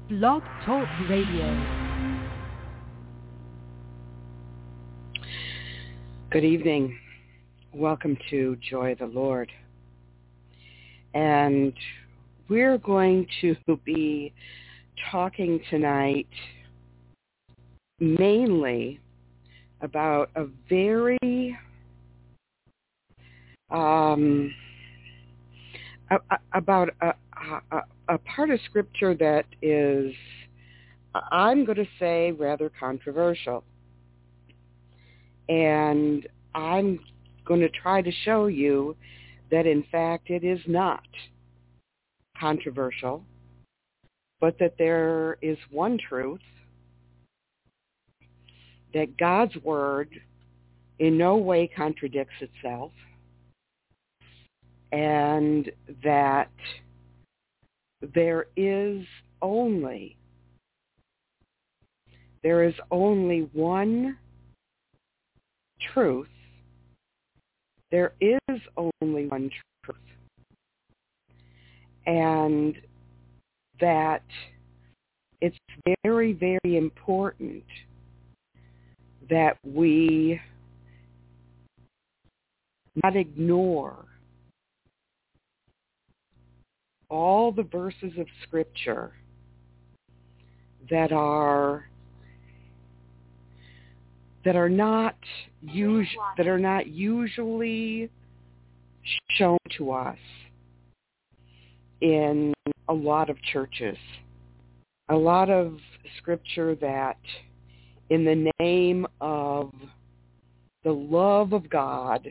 Blog Talk Radio. Good evening. Welcome to Joy of the Lord. And we're going to be talking tonight mainly about a very about a part of Scripture that is, I'm going to say, rather controversial. And I'm going to try to show you that, in fact, it is not controversial, but that there is one truth, that God's Word in no way contradicts itself, and that there is only one truth. There is only one truth. And that it's very, very important that we not ignore all the verses of Scripture that are not usually shown to us in a lot of churches. A lot of Scripture that, in the name of the love of God,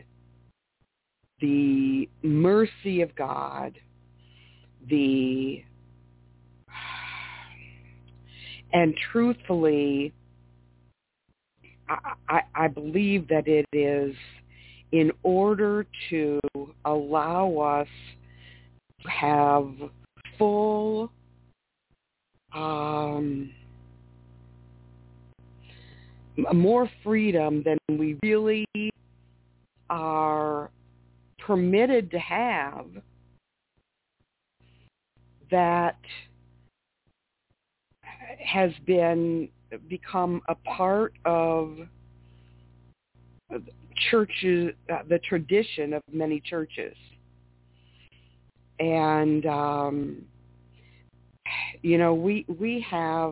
the mercy of God, and truthfully, I believe that it is in order to allow us to have full more freedom than we really are permitted to have, that has become a part of churches, the tradition of many churches. And we have,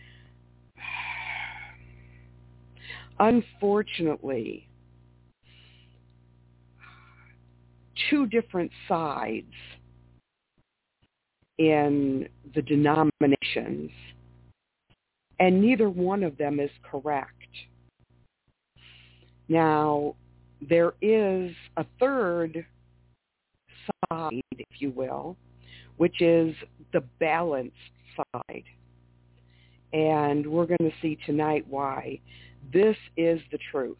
unfortunately, two different sides in the denominations, and neither one of them is correct. Now, there is a third side, if you will, which is the balanced side. And we're going to see tonight why this is the truth.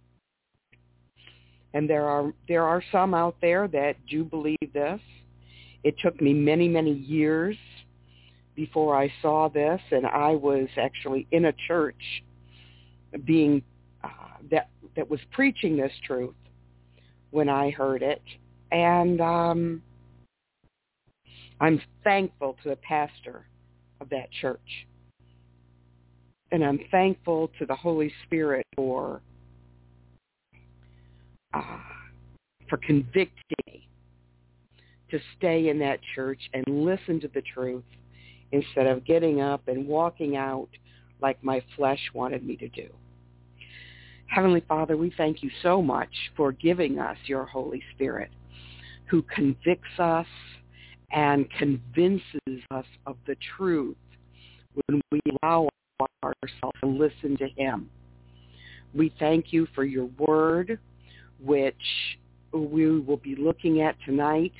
And there are some out there that do believe this. It took me many, many years before I saw this, and I was actually in a church being that was preaching this truth when I heard it. And I'm thankful to the pastor of that church. And I'm thankful to the Holy Spirit for convicting me to stay in that church and listen to the truth instead of getting up and walking out like my flesh wanted me to do. Heavenly Father, we thank you so much for giving us your Holy Spirit, who convicts us and convinces us of the truth when we allow ourselves to listen to him. We thank you for your word, which we will be looking at tonight,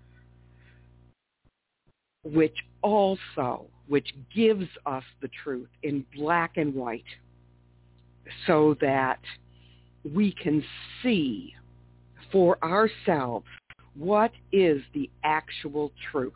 which gives us the truth in black and white, so that we can see for ourselves what is the actual truth,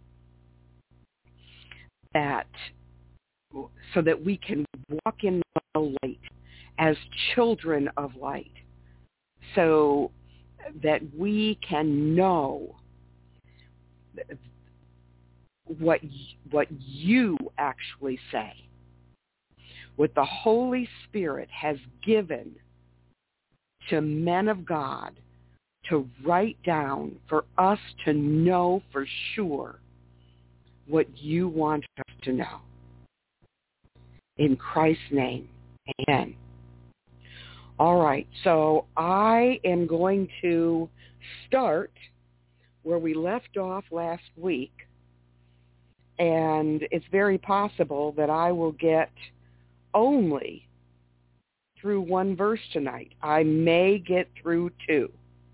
so that we can walk in the light as children of light, so that we can know what you actually say, what the Holy Spirit has given to men of God to write down for us to know for sure what you want us to know. In Christ's name, amen. All right, so I am going to start where we left off last week, and it's very possible that I will get only through one verse tonight. I may get through two.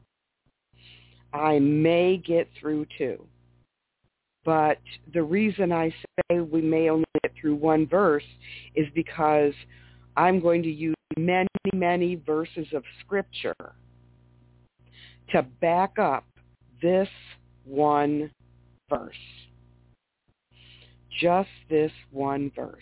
But the reason I say we may only get through one verse is because I'm going to use many, many verses of Scripture to back up this one verse. Just this one verse.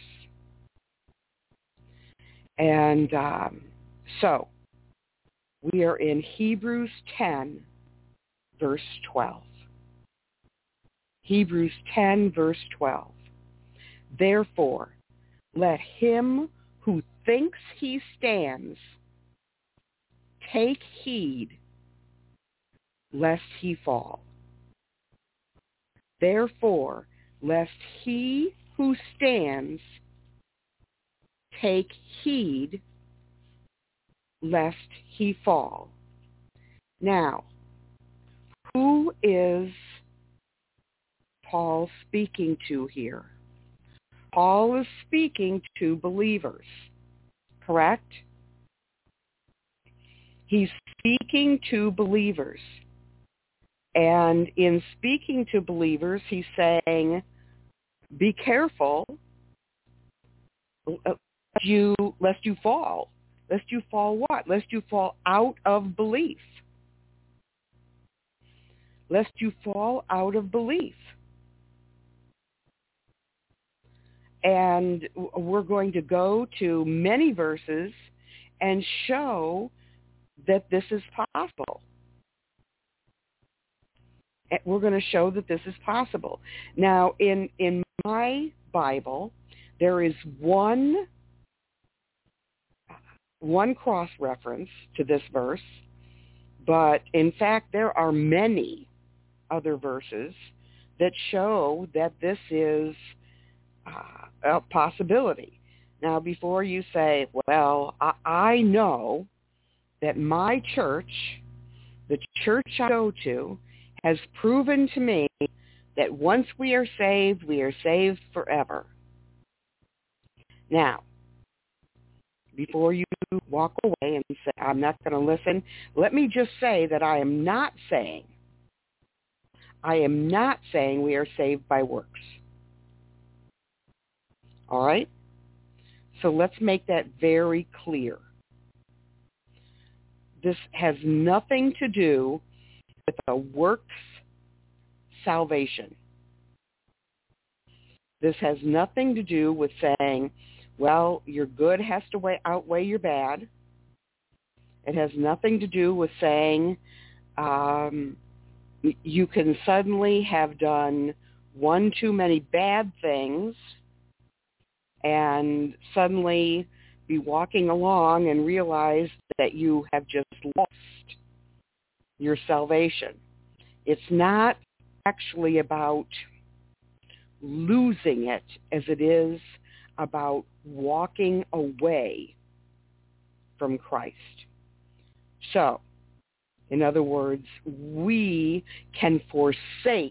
And so we are in Hebrews 10, verse 12. Hebrews 10, verse 12. Therefore, let him who thinks he stands take heed lest he fall. Therefore, lest he who stands take heed lest he fall. Now, who is Paul speaking to here? Paul is speaking to believers, correct? He's speaking to believers. And in speaking to believers, he's saying, be careful lest you fall. Lest you fall what? Lest you fall out of belief. Lest you fall out of belief. And we're going to go to many verses and show that this is possible. We're going to show that this is possible. Now, in my Bible, there is one cross-reference to this verse, but in fact, there are many other verses that show that this is a possibility. Now, before you say, well, I know that my church, the church I go to, has proven to me that once we are saved forever. Now, before you walk away and say, I'm not going to listen, let me just say that I am not saying we are saved by works. All right? So let's make that very clear. This has nothing to do with a works salvation. This has nothing to do with saying, well, your good has to outweigh your bad. It has nothing to do with saying you can suddenly have done one too many bad things and suddenly be walking along and realize that you have just lost your salvation. It's not actually about losing it as it is about walking away from Christ. So, in other words, we can forsake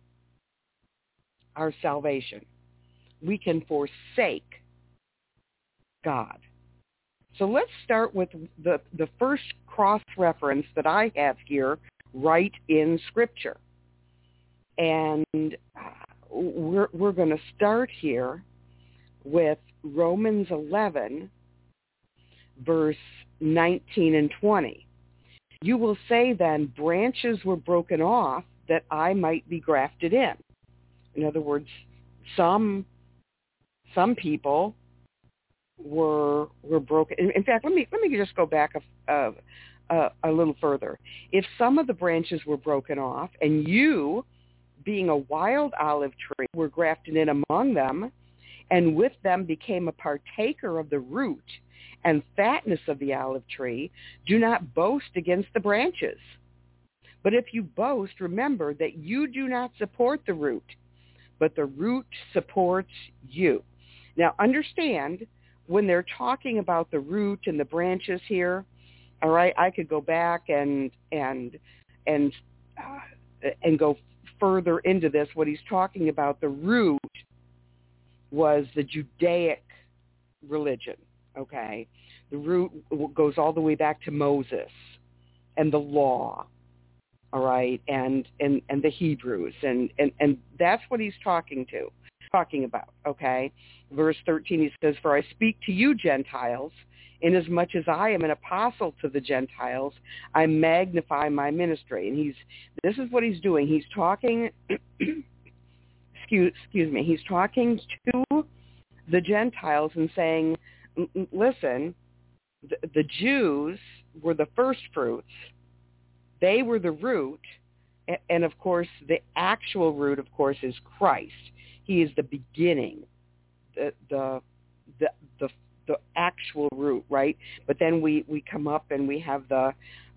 our salvation. We can forsake God. So let's start with the first cross-reference that I have here right in Scripture. And we're going to start here with Romans 11, verse 19 and 20. You will say then, branches were broken off that I might be grafted in. In other words, some people were broken. In fact, let me just go back a little further. If some of the branches were broken off and you being a wild olive tree, were grafted in among them, and with them became a partaker of the root and fatness of the olive tree. Do not boast against the branches. But if you boast, remember that you do not support the root, but the root supports you. Now, understand, when they're talking about the root and the branches here, all right, I could go back and go further into this. What he's talking about, the root, was the Judaic religion, okay? The root goes all the way back to Moses and the law, all right, and the Hebrews, and that's what he's talking about, okay? Verse 13, he says, "For I speak to you, Gentiles, inasmuch as I am an apostle to the Gentiles, I magnify my ministry." And this is what he's doing. He's talking, excuse me, he's talking to the Gentiles and saying, listen, the Jews were the first fruits. They were the root. And of course, the actual root, of course, is Christ. He is the beginning, the actual root, right? But then we come up and we have the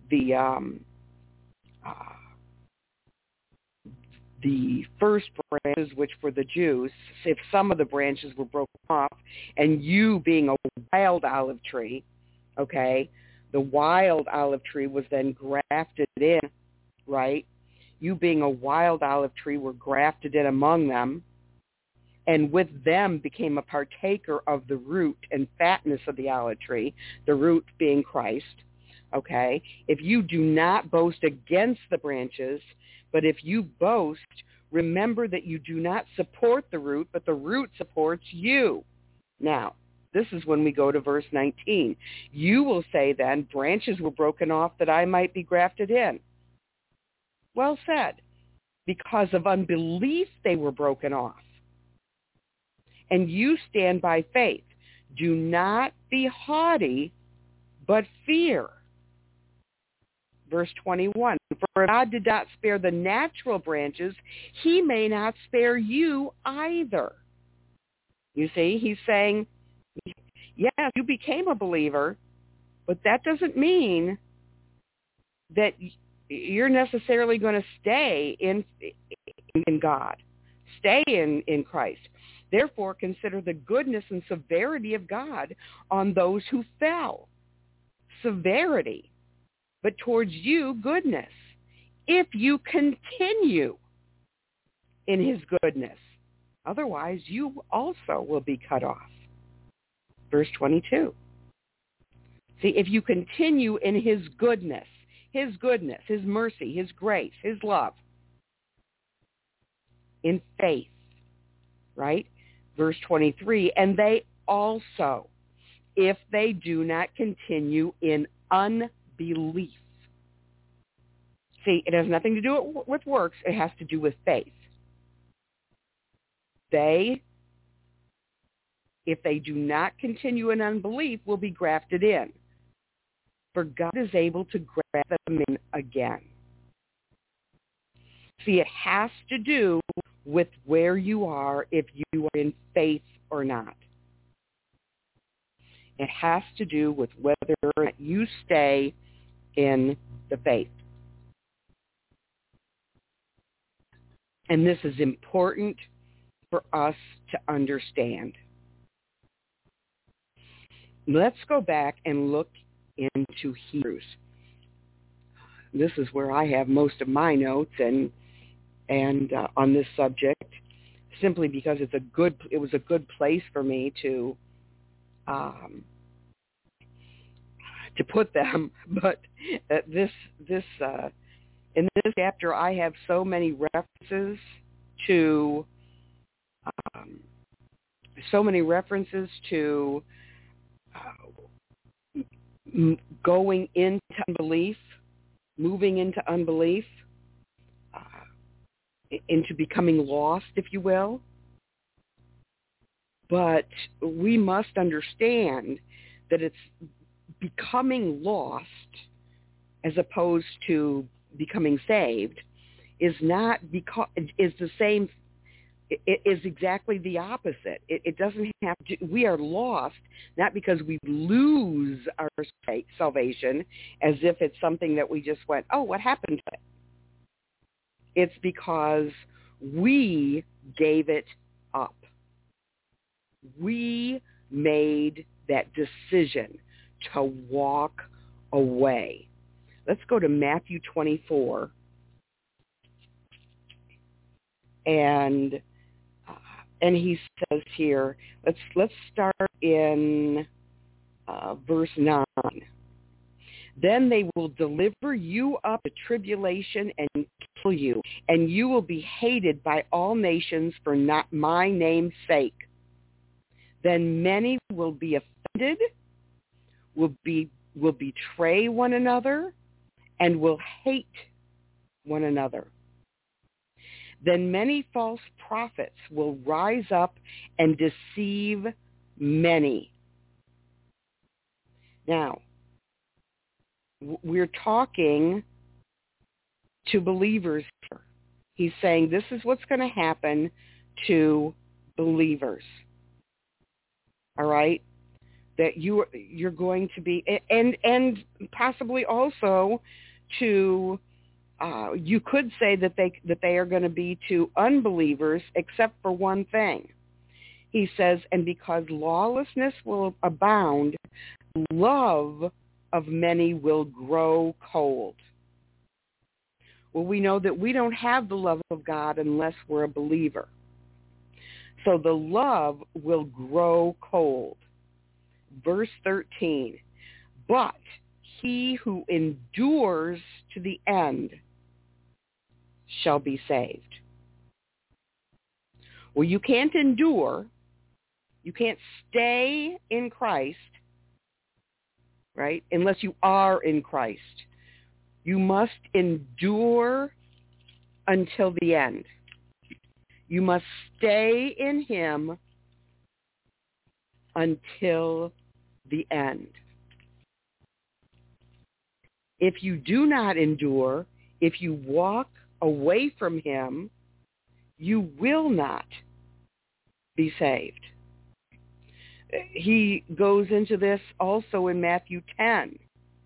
first branches, which were the Jews. If some of the branches were broken off, and you being a wild olive tree, okay, the wild olive tree was then grafted in, right? You being a wild olive tree were grafted in among them, and with them became a partaker of the root and fatness of the olive tree, the root being Christ, okay? If you do not boast against the branches, but if you boast, remember that you do not support the root, but the root supports you. Now, this is when we go to verse 19. You will say then, branches were broken off that I might be grafted in. Well said. Because of unbelief they were broken off. And you stand by faith. Do not be haughty, but fear. Verse 21, for God did not spare the natural branches, he may not spare you either. You see, he's saying, yes, you became a believer, but that doesn't mean that you're necessarily going to stay in God, stay in Christ. Therefore, consider the goodness and severity of God on those who fell. Severity. But towards you, goodness, if you continue in his goodness. Otherwise, you also will be cut off. Verse 22. See, if you continue in his goodness, his mercy, his grace, his love, in faith, right? Verse 23, and they also, if they do not continue in unbelief. See, it has nothing to do with works. It has to do with faith. They, if they do not continue in unbelief, will be grafted in. For God is able to graft them in again. See, it has to do with where you are, if you are in faith or not. It has to do with whether or not you stay in the faith. And this is important for us to understand. Let's go back and look into Hebrews. This is where I have most of my notes and on this subject, simply because it was a good place for me to put them. But in this chapter, I have so many references to going into unbelief, moving into unbelief, into becoming lost, if you will. But we must understand that it's becoming lost as opposed to becoming saved is not because is the same. It is exactly the opposite. It doesn't have to. We are lost not because we lose our salvation, as if it's something that we just went, oh, what happened to it? It's because we gave it up. We made that decision to walk away. Let's go to Matthew 24. And he says here, let's start in verse 9. Then they will deliver you up to tribulation and kill you, and you will be hated by all nations for not my name's sake. Then many will be offended, will betray one another, and will hate one another. Then many false prophets will rise up and deceive many. Now, we're talking to believers here. He's saying this is what's going to happen to believers. All right? That you're going to be, and possibly also to, you could say that they are going to be to unbelievers, except for one thing. He says, and because lawlessness will abound, love of many will grow cold. Well, we know that we don't have the love of God unless we're a believer. So the love will grow cold. Verse 13, but he who endures to the end shall be saved. Well, you can't endure. You can't stay in Christ, right, unless you are in Christ. You must endure until the end. You must stay in him until the end. If you do not endure, if you walk away from him, you will not be saved. He goes into this also in Matthew 10.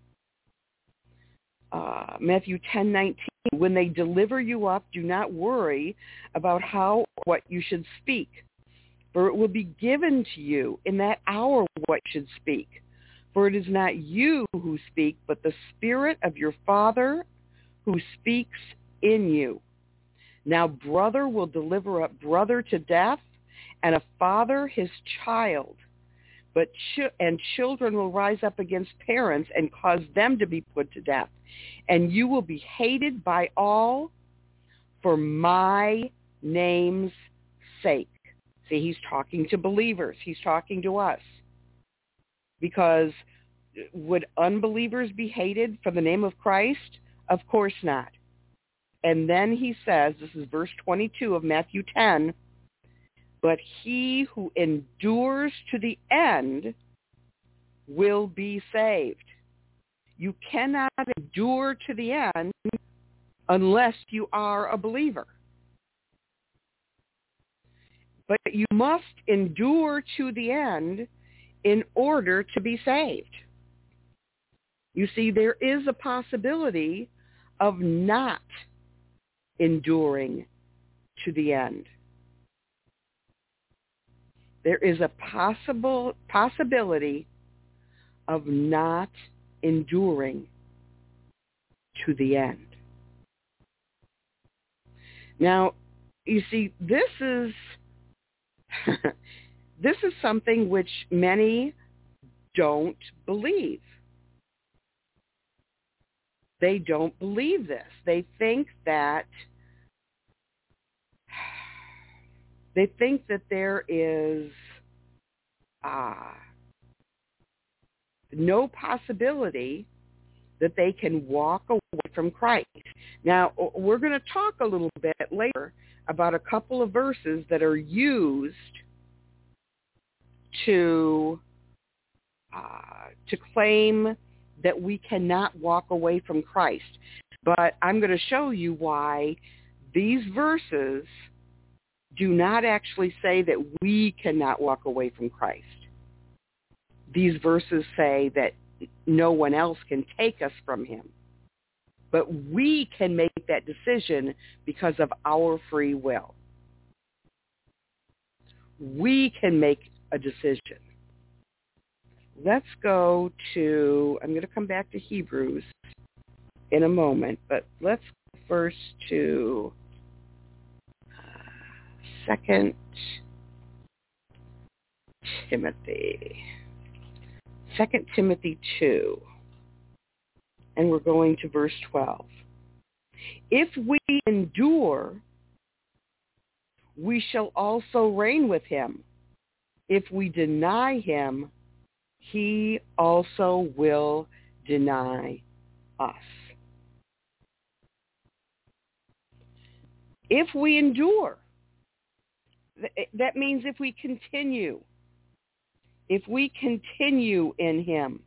Matthew 10:19. When they deliver you up, do not worry about how or what you should speak, for it will be given to you in that hour what you should speak. For it is not you who speak, but the Spirit of your Father who speaks in you. Now brother will deliver up brother to death, and a father his child. And children will rise up against parents and cause them to be put to death. And you will be hated by all for my name's sake. See, he's talking to believers. He's talking to us. Because would unbelievers be hated for the name of Christ? Of course not. And then he says, this is verse 22 of Matthew 10, but he who endures to the end will be saved. You cannot endure to the end unless you are a believer. But you must endure to the end in order to be saved. You see, there is a possibility of not enduring to the end. There is a possibility of not enduring to the end. Now, you see, this is something which many don't believe. They don't believe this. They think that there is no possibility that they can walk away from Christ. Now, we're going to talk a little bit later about a couple of verses that are used to claim that we cannot walk away from Christ. But I'm going to show you why these verses do not actually say that we cannot walk away from Christ. These verses say that no one else can take us from him. But we can make that decision because of our free will. We can make a decision. Let's go to, I'm going to come back to Hebrews in a moment, but let's go first to 2 Timothy. 2 Timothy 2. And we're going to verse 12. If we endure, we shall also reign with him. If we deny him, he also will deny us. If we endure, that means if we continue. If we continue in him.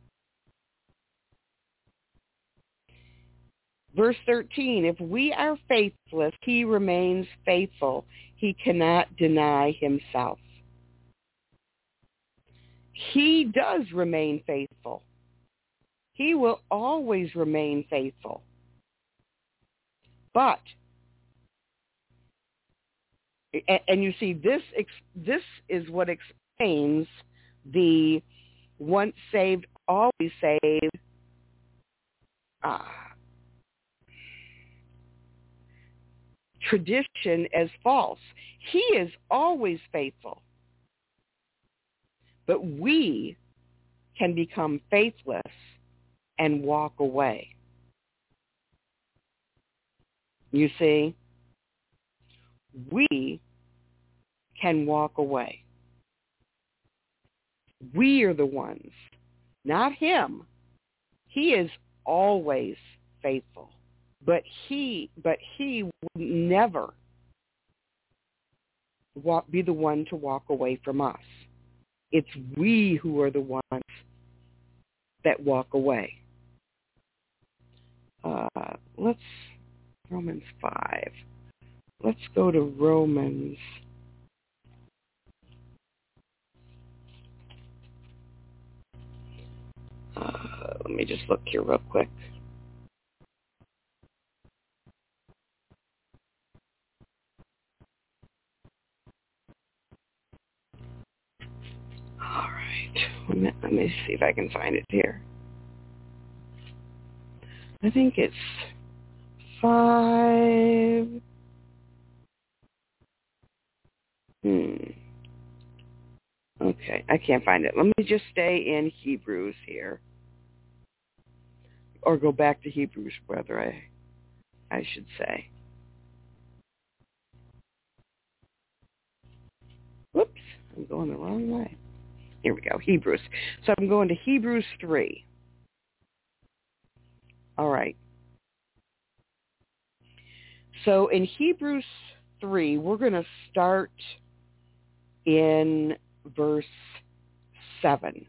Verse 13, if we are faithless, he remains faithful. He cannot deny himself. He does remain faithful. He will always remain faithful. But, and you see, this is what explains the once saved, always saved tradition as false. He is always faithful. But we can become faithless and walk away. You see, we can walk away. We are the ones, not him. He is always faithful. But he would never be the one to walk away from us. It's we who are the ones that walk away. Romans 5. Let's go to Romans. Let me just look here real quick. All right. Let me see if I can find it here. I think it's 5. Okay, I can't find it. Let me just stay in Hebrews here. Or go back to Hebrews, brother, I should say. Whoops, I'm going the wrong way. Here we go, Hebrews. So I'm going to Hebrews 3. All right. So in Hebrews 3, we're going to start in verse 7.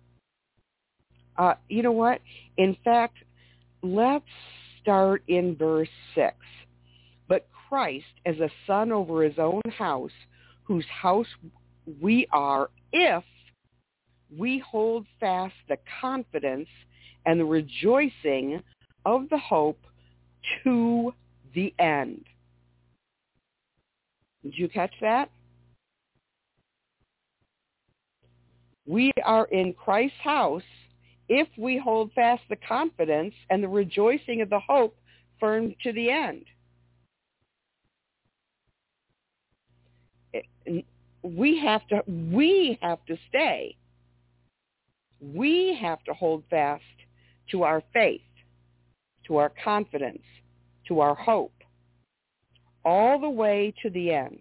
You know what? In fact, let's start in verse 6. But Christ, as a son over his own house, whose house we are, if we hold fast the confidence and the rejoicing of the hope to the end. Did you catch that? We are in Christ's house if we hold fast the confidence and the rejoicing of the hope firm to the end. We have to stay. We have to hold fast to our faith, to our confidence, to our hope, all the way to the end.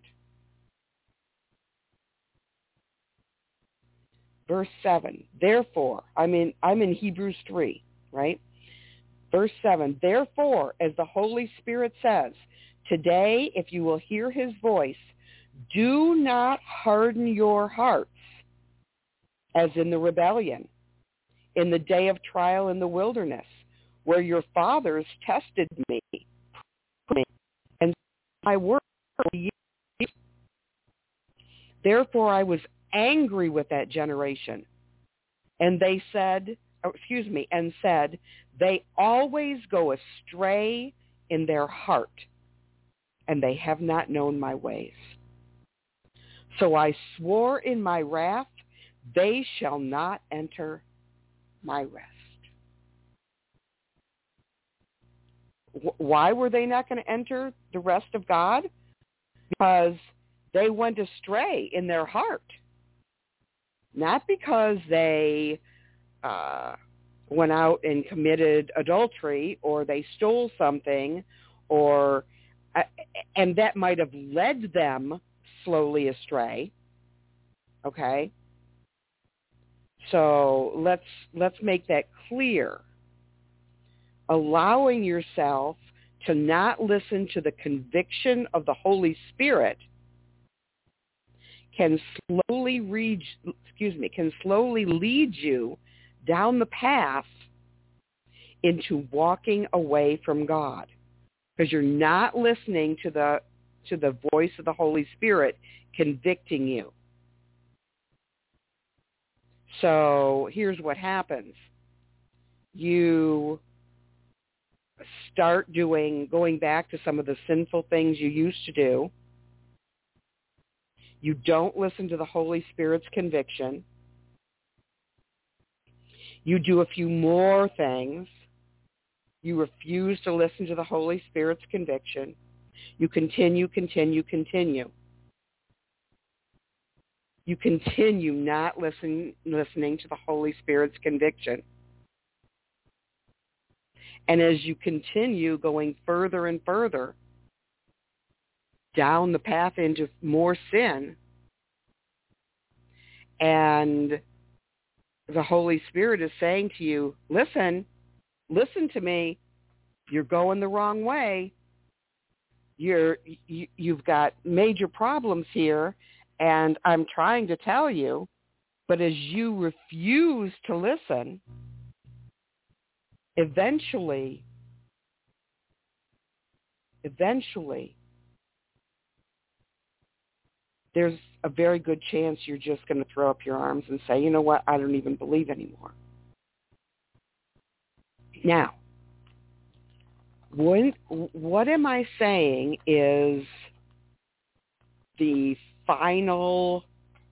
Verse 7, therefore, I'm in Hebrews 3, right? Verse 7, therefore, as the Holy Spirit says, today, if you will hear his voice, do not harden your hearts, as in the rebellion, in the day of trial in the wilderness, where your fathers tested me and my word. Therefore I was angry with that generation. And they said, and said, they always go astray in their heart, and they have not known my ways. So I swore in my wrath, they shall not enter my rest. Why were they not going to enter the rest of God? Because they went astray in their heart. Not because they went out and committed adultery, or they stole something, and that might have led them slowly astray. Okay? So let's make that clear. Allowing yourself to not listen to the conviction of the Holy Spirit can slowly lead you down the path into walking away from God, because you're not listening to the voice of the Holy Spirit convicting you. So here's what happens. You start going back to some of the sinful things you used to do. You don't listen to the Holy Spirit's conviction. You do a few more things. You refuse to listen to the Holy Spirit's conviction. You continue. You continue not listening to the Holy Spirit's conviction. And as you continue going further and further down the path into more sin, and the Holy Spirit is saying to you, listen to me, you're going the wrong way. You've got major problems here, and I'm trying to tell you, but as you refuse to listen, eventually, there's a very good chance you're just going to throw up your arms and say, you know what, I don't even believe anymore. Now, what am I saying is the final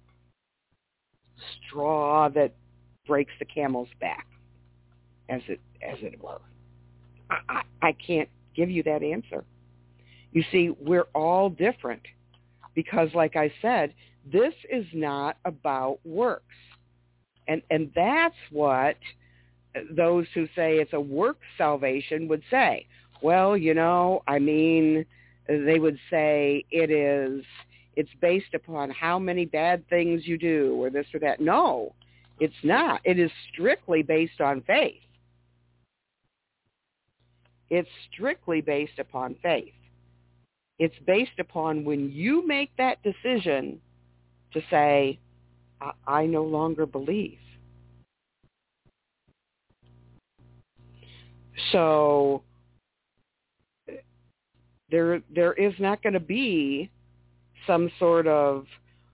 straw that breaks the camel's back, as it were? I can't give you that answer. You see, we're all different because, like I said, this is not about works. And that's what those who say it's a work salvation would say. Well, they would say it's based upon how many bad things you do or this or that. No, it's not. It is strictly based on faith. It's strictly based upon faith. It's based upon when you make that decision to say, I no longer believe. So there is not going to be some sort of,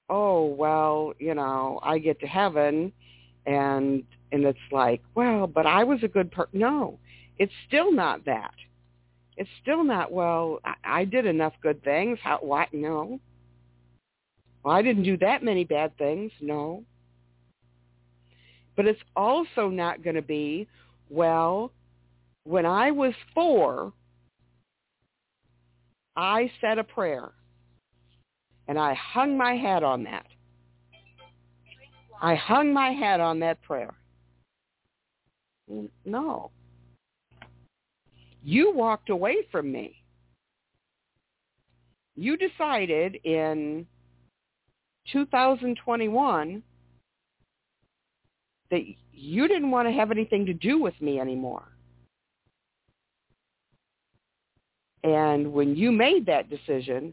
I get to heaven and it's like, well, but I was a good person. No, it's still not that. It's still not, well, I did enough good things. What? No. Well, I didn't do that many bad things. No. But it's also not going to be, well, when I was 4, I said a prayer, and I hung my hat on that. I hung my hat on that prayer. No. You walked away from me. You decided in 2021 that you didn't want to have anything to do with me anymore. And when you made that decision,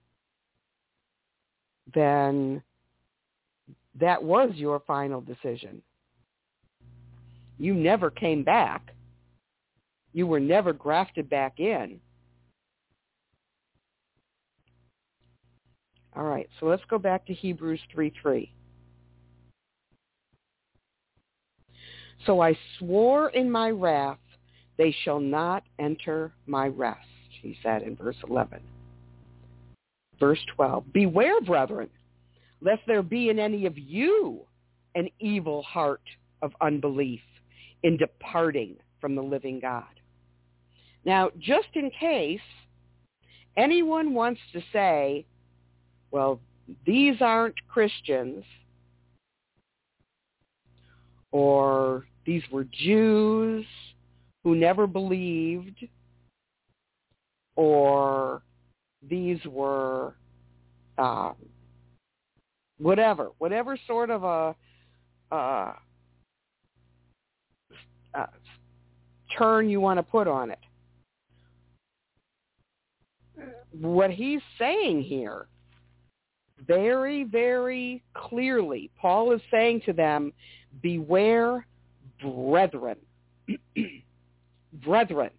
then that was your final decision. You never came back. You were never grafted back in. All right, so let's go back to Hebrews 3:3. So I swore in my wrath, they shall not enter my rest, he said in verse 11. Verse 12, beware, brethren, lest there be in any of you an evil heart of unbelief in departing from the living God. Now, just in case anyone wants to say, well, these aren't Christians, or these were Jews who never believed, or these were whatever sort of a turn you want to put on it. What he's saying here, very, very clearly, Paul is saying to them, beware, brethren. Brethren.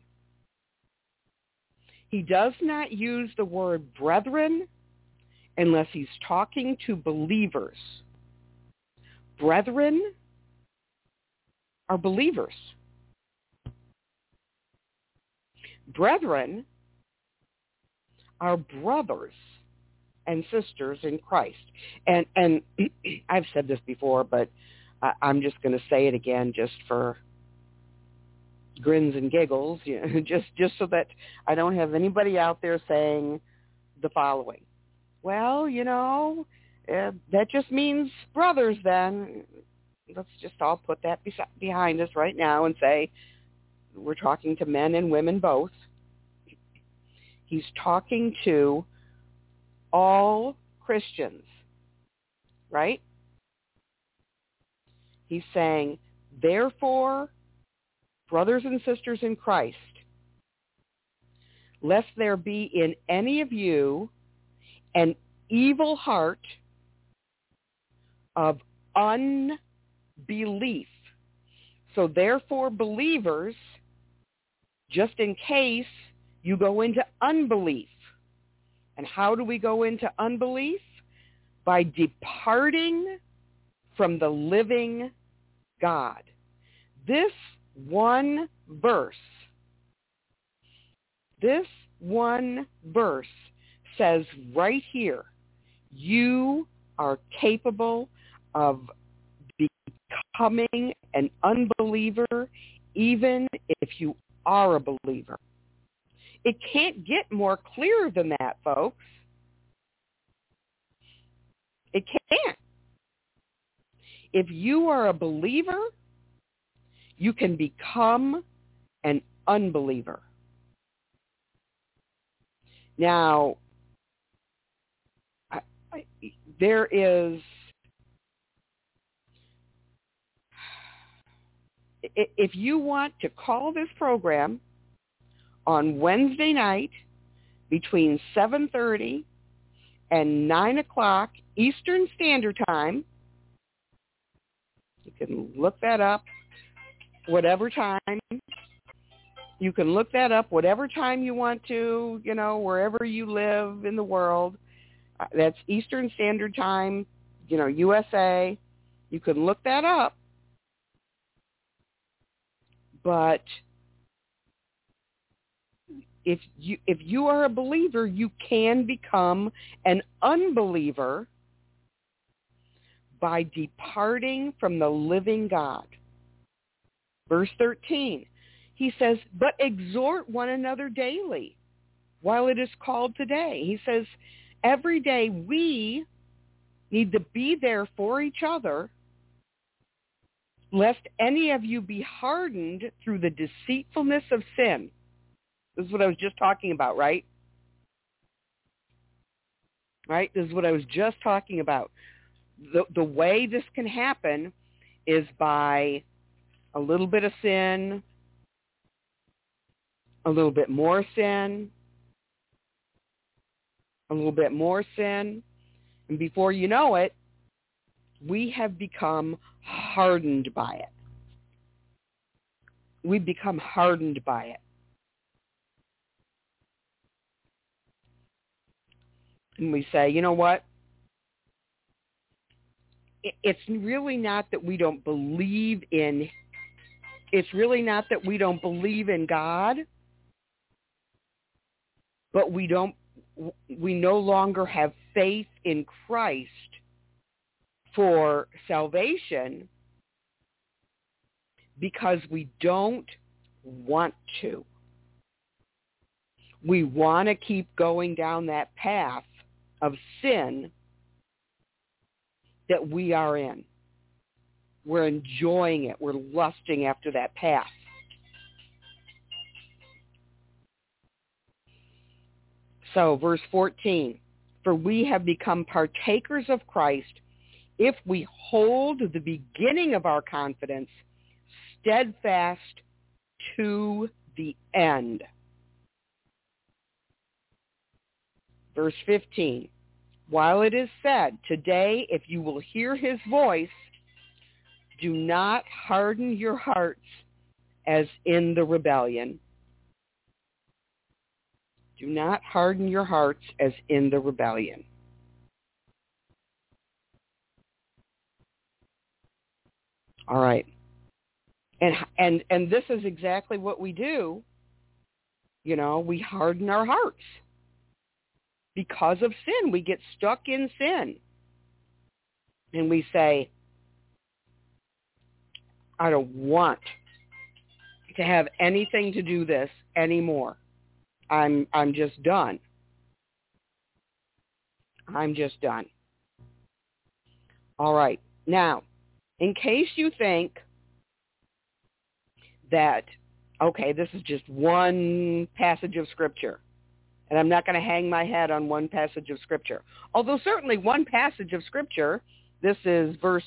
He does not use the word brethren unless he's talking to believers. Brethren are believers. Brethren are brothers and sisters in Christ. And I've said this before, but I'm just going to say it again just for grins and giggles, just so that I don't have anybody out there saying the following. Well, that just means brothers then. Let's just all put that behind us right now and say we're talking to men and women both. He's talking to all Christians, right? He's saying, therefore, brothers and sisters in Christ, lest there be in any of you an evil heart of unbelief. So therefore, believers, just in case you go into unbelief. And how do we go into unbelief? By departing from the living God. This one verse says right here, you are capable of becoming an unbeliever even if you are a believer. It can't get more clear than that, folks. It can't. If you are a believer, you can become an unbeliever. Now, there is, if you want to call this program on Wednesday night between 7:30 and 9 o'clock Eastern Standard Time, you can look that up whatever time. You can look that up whatever time you want to, wherever you live in the world. That's Eastern Standard Time, USA. You can look that up. But if you are a believer, you can become an unbeliever by departing from the living God. Verse 13, he says, but exhort one another daily while it is called today. He says, every day we need to be there for each other, lest any of you be hardened through the deceitfulness of sin. This is what I was just talking about, right? Right? This is what I was just talking about. The way this can happen is by a little bit of sin, a little bit more sin, a little bit more sin, and before you know it, we have become hardened by it. We've become hardened by it. And we say, you know what? it's really not that we don't believe in, it's really not that we don't believe in God, but we no longer have faith in Christ for salvation because we don't want to. We want to keep going down that path of sin that we are in. We're enjoying it. We're lusting after that path. So, verse 14, for we have become partakers of Christ if we hold the beginning of our confidence steadfast to the end. Verse 15, while it is said, today, if you will hear his voice, do not harden your hearts as in the rebellion. Do not harden your hearts as in the rebellion. All right. And this is exactly what we do. You know, we harden our hearts. Because of sin, we get stuck in sin. And we say, I don't want to have anything to do this anymore. I'm just done. I'm just done. All right. Now, in case you think that, okay, this is just one passage of Scripture, and I'm not going to hang my head on one passage of Scripture. Although certainly one passage of Scripture, this is verse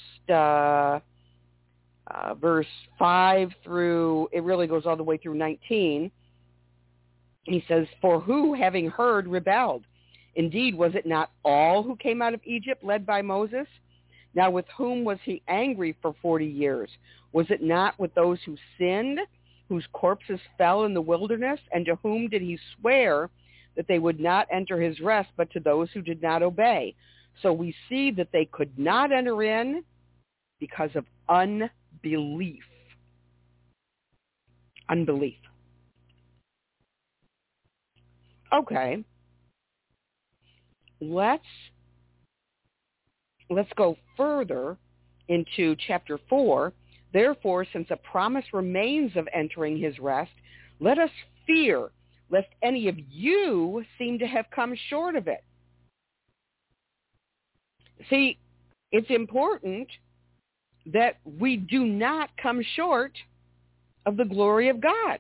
5 through, it really goes all the way through 19. He says, for who, having heard, rebelled? Indeed, was it not all who came out of Egypt led by Moses? Now with whom was he angry for 40 years? Was it not with those who sinned, whose corpses fell in the wilderness? And to whom did he swear that they would not enter his rest, but to those who did not obey? So we see that they could not enter in because of unbelief. Unbelief. Okay. Let's go further into chapter 4. Therefore, since a promise remains of entering his rest, let us fear lest any of you seem to have come short of it. See, it's important that we do not come short of the glory of God.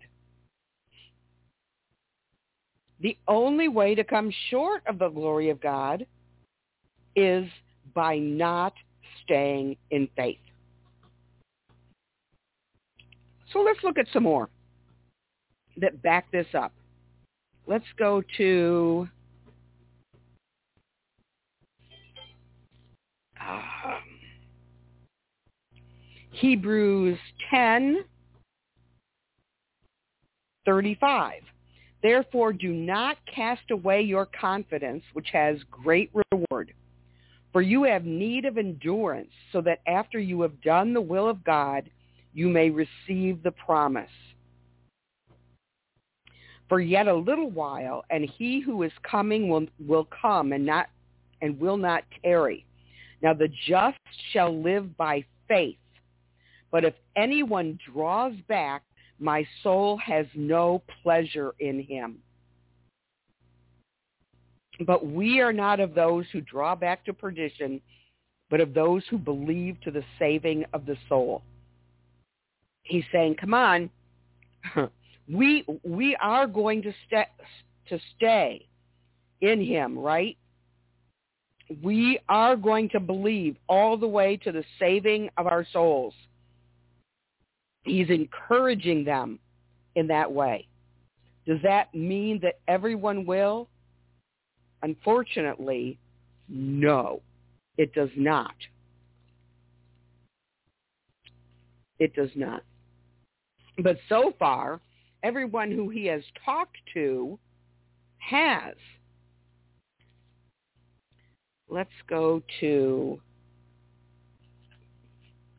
The only way to come short of the glory of God is by not staying in faith. So let's look at some more that back this up. Let's go to Hebrews 10:35. Therefore, do not cast away your confidence, which has great reward. For you have need of endurance, so that after you have done the will of God, you may receive the promise. For yet a little while, and he who is coming will come and will not tarry. Now the just shall live by faith. But if anyone draws back, my soul has no pleasure in him. But we are not of those who draw back to perdition, but of those who believe to the saving of the soul. He's saying, come on, we are going to stay in him, right? We are going to believe all the way to the saving of our souls. He's encouraging them in that way. Does that mean that everyone will? Unfortunately, no, it does not. It does not. But so far, everyone who he has talked to has. Let's go to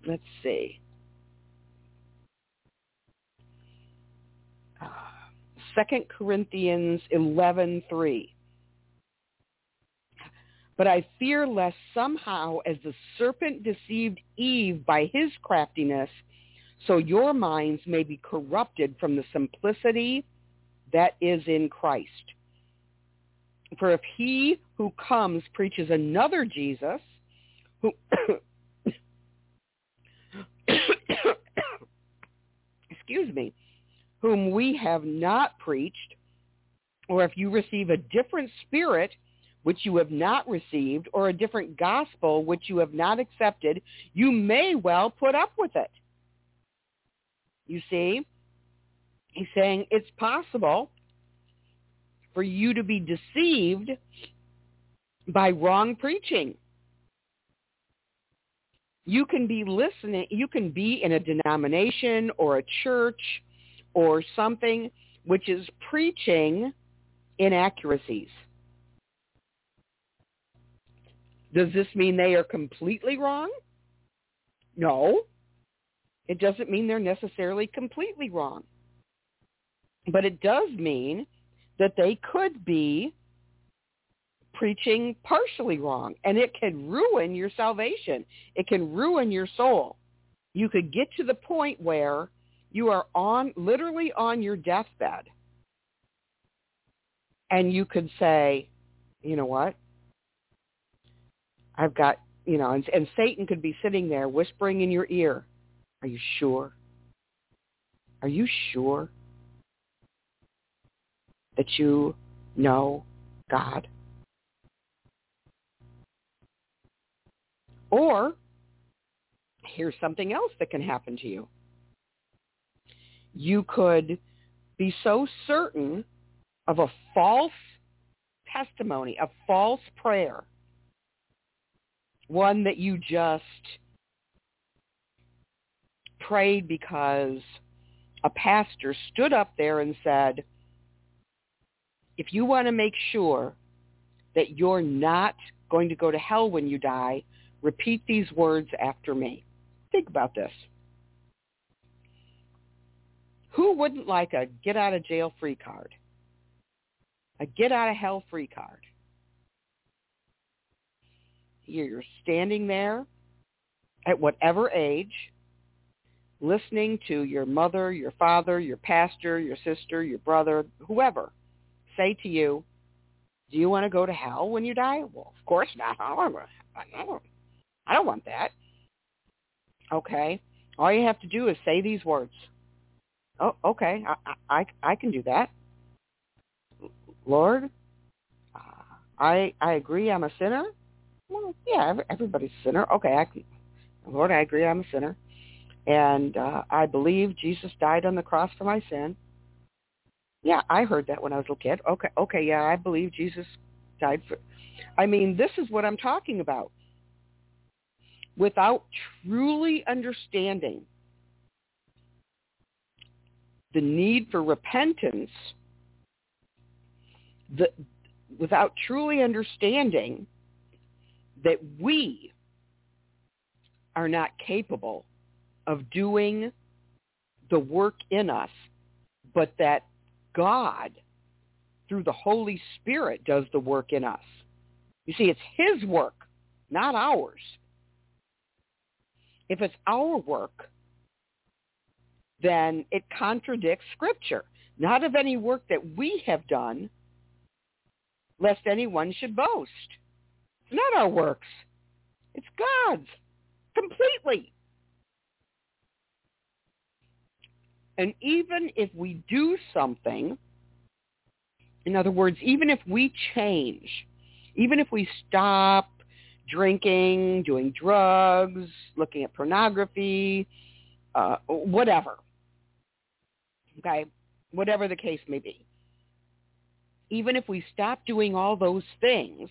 let's see. 2 Corinthians 11:3. But I fear lest somehow, as the serpent deceived Eve by his craftiness, so your minds may be corrupted from the simplicity that is in Christ. For if he who comes preaches another Jesus, who excuse me, whom we have not preached, or if you receive a different spirit which you have not received, or a different gospel which you have not accepted, you may well put up with it. You see, he's saying it's possible for you to be deceived by wrong preaching. You can be listening, you can be in a denomination or a church or something which is preaching inaccuracies. Does this mean they are completely wrong? No. It doesn't mean they're necessarily completely wrong. But it does mean that they could be preaching partially wrong, and it can ruin your salvation. It can ruin your soul. You could get to the point where you are literally on your deathbed, and you could say, you know what? I've got, and Satan could be sitting there whispering in your ear, are you sure? Are you sure that you know God? Or here's something else that can happen to you. You could be so certain of a false testimony, a false prayer, one that you just prayed because a pastor stood up there and said, if you want to make sure that you're not going to go to hell when you die, repeat these words after me. Think about this. Who wouldn't like a get-out-of-jail-free card? A get-out-of-hell-free card. You're standing there at whatever age, listening to your mother, your father, your pastor, your sister, your brother, whoever, say to you, do you want to go to hell when you die? Well, of course not. I don't want that. Okay. All you have to do is say these words. Oh, okay. I can do that. Lord, I agree I'm a sinner. Well, yeah, everybody's a sinner. Okay, Lord, I agree I'm a sinner. And I believe Jesus died on the cross for my sin. Yeah, I heard that when I was a little kid. Okay, yeah, I believe Jesus died for... this is what I'm talking about. Without truly understanding the need for repentance, without truly understanding that we are not capable of doing the work in us, but that God, through the Holy Spirit, does the work in us. You see, it's his work, not ours. If it's our work, then it contradicts Scripture. Not of any work that we have done, lest anyone should boast. It's not our works. It's God's, completely. And even if we do something, in other words, even if we change, even if we stop drinking, doing drugs, looking at pornography, whatever, okay, whatever the case may be, even if we stop doing all those things,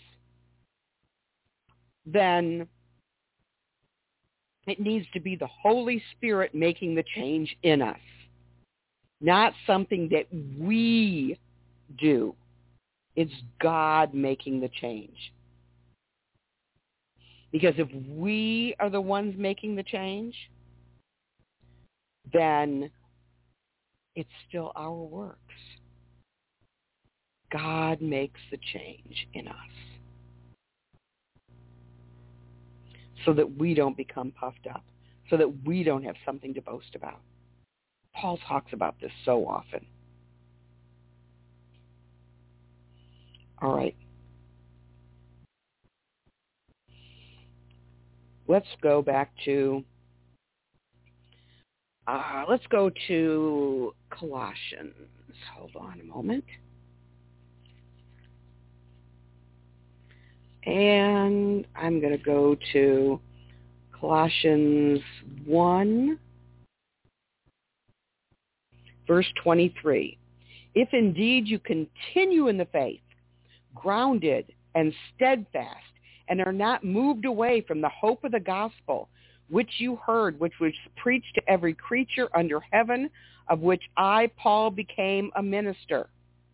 then it needs to be the Holy Spirit making the change in us, not something that we do. It's God making the change. Because if we are the ones making the change, then it's still our works. God makes the change in us so that we don't become puffed up, so that we don't have something to boast about. Paul talks about this so often. All right. Let's go back to, let's go to Colossians. Hold on a moment. And I'm going to go to Colossians 1, verse 23. If indeed you continue in the faith, grounded and steadfast, and are not moved away from the hope of the gospel, which you heard, which was preached to every creature under heaven, of which I, Paul, became a minister.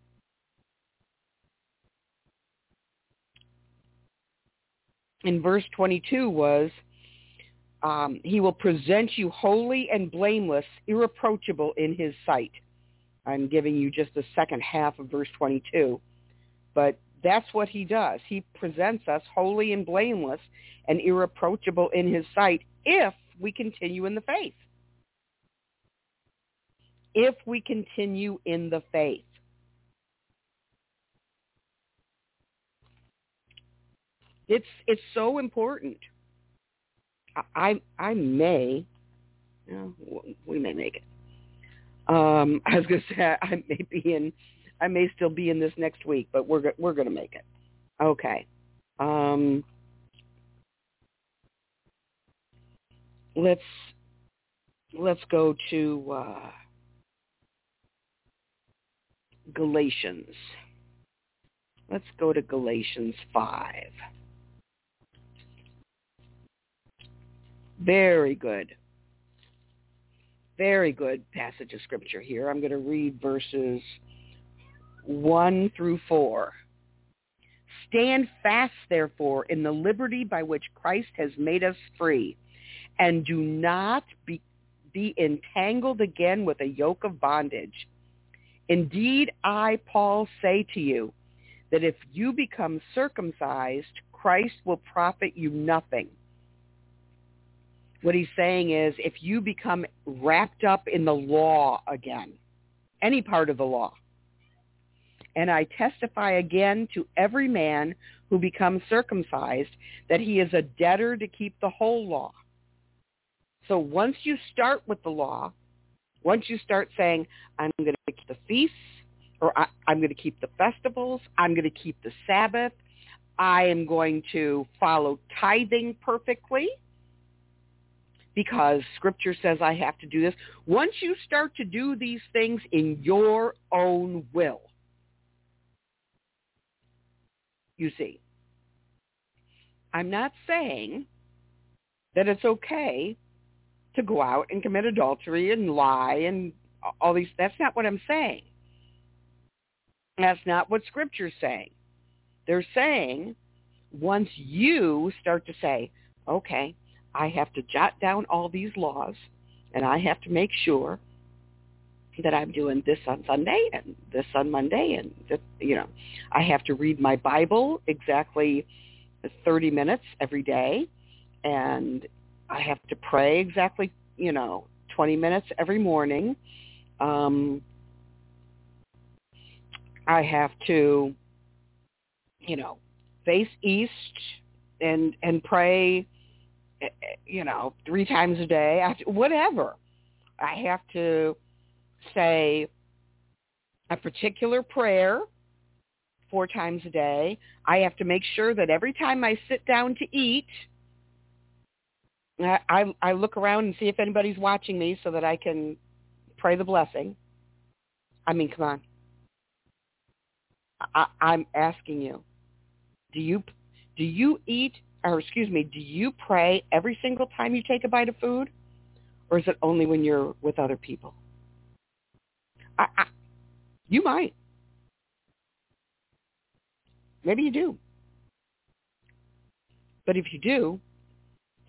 In verse 22 was, he will present you holy and blameless, irreproachable in his sight. I'm giving you just the second half of verse 22, but that's what he does. He presents us holy and blameless and irreproachable in his sight if we continue in the faith. If we continue in the faith. It's so important. We may make it. I was going to say I may still be in this next week, but we're going to make it. Okay. Let's go to Galatians. Let's go to Galatians 5. Very good. Very good passage of Scripture here. I'm going to read verses 1 through 4. Stand fast, therefore, in the liberty by which Christ has made us free, and do not be entangled again with a yoke of bondage. Indeed, I, Paul, say to you that if you become circumcised, Christ will profit you nothing. What he's saying is if you become wrapped up in the law again, any part of the law, and I testify again to every man who becomes circumcised that he is a debtor to keep the whole law. So once you start with the law, once you start saying, I'm going to keep the feasts, or I'm going to keep the festivals, I'm going to keep the Sabbath, I am going to follow tithing perfectly, because Scripture says I have to do this. Once you start to do these things in your own will, you see, I'm not saying that it's okay to go out and commit adultery and lie and all these. That's not what I'm saying. That's not what Scripture's saying. They're saying once you start to say, okay, I have to jot down all these laws, and I have to make sure that I'm doing this on Sunday and this on Monday, and this, I have to read my Bible exactly 30 minutes every day, and I have to pray exactly, 20 minutes every morning. I have to, face east and pray 3 times a day, whatever. I have to say a particular prayer 4 times a day. I have to make sure that every time I sit down to eat, I look around and see if anybody's watching me so that I can pray the blessing. I mean, come on. I'm asking you, do you eat, or excuse me, do you pray every single time you take a bite of food? Or is it only when you're with other people? You might. Maybe you do. But if you do,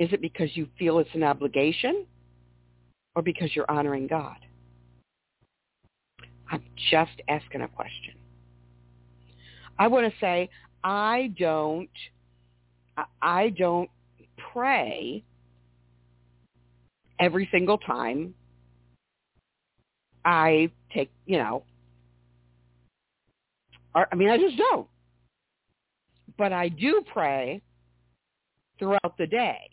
Is it because you feel it's an obligation or because you're honoring God? I'm just asking a question. I want to say I don't pray every single time I take, I just don't. But I do pray throughout the day.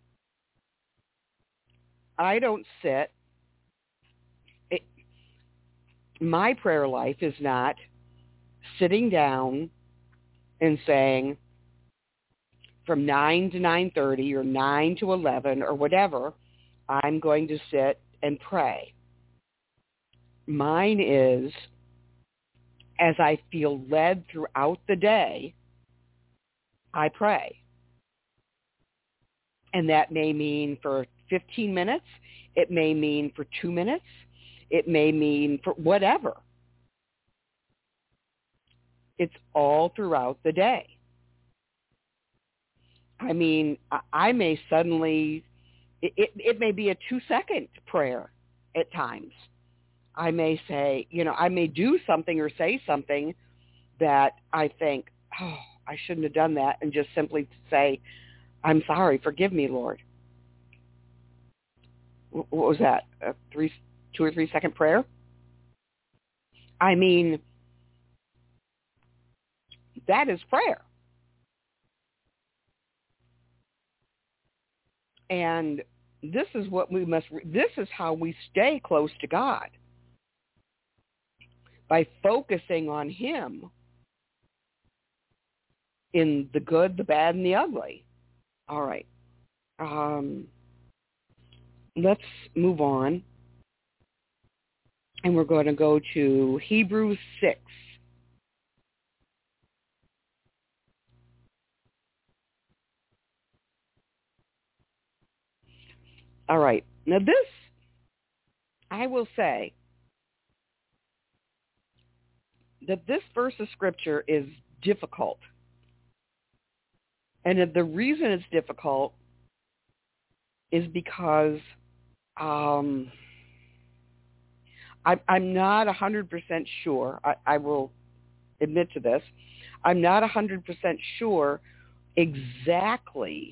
I don't sit. My prayer life is not sitting down and saying from 9 to 9:30 or 9 to 11 or whatever, I'm going to sit and pray. Mine is, as I feel led throughout the day, I pray. And that may mean for 15 minutes. It may mean for 2 minutes. It may mean for whatever. It's all throughout the day. I mean, I may suddenly, it may be a 2-second prayer at times. I may say, I may do something or say something that I think, oh, I shouldn't have done that, and just simply say, I'm sorry, forgive me, Lord. What was that? A 2 or 3 second prayer? I mean, that is prayer. And this is how we stay close to God. By focusing on Him in the good, the bad, and the ugly. All right. Let's move on. And we're going to go to Hebrews 6. All right. Now this, I will say that this verse of Scripture is difficult. And the reason it's difficult is because I'm not 100% sure. I will admit to this. I'm not 100% sure exactly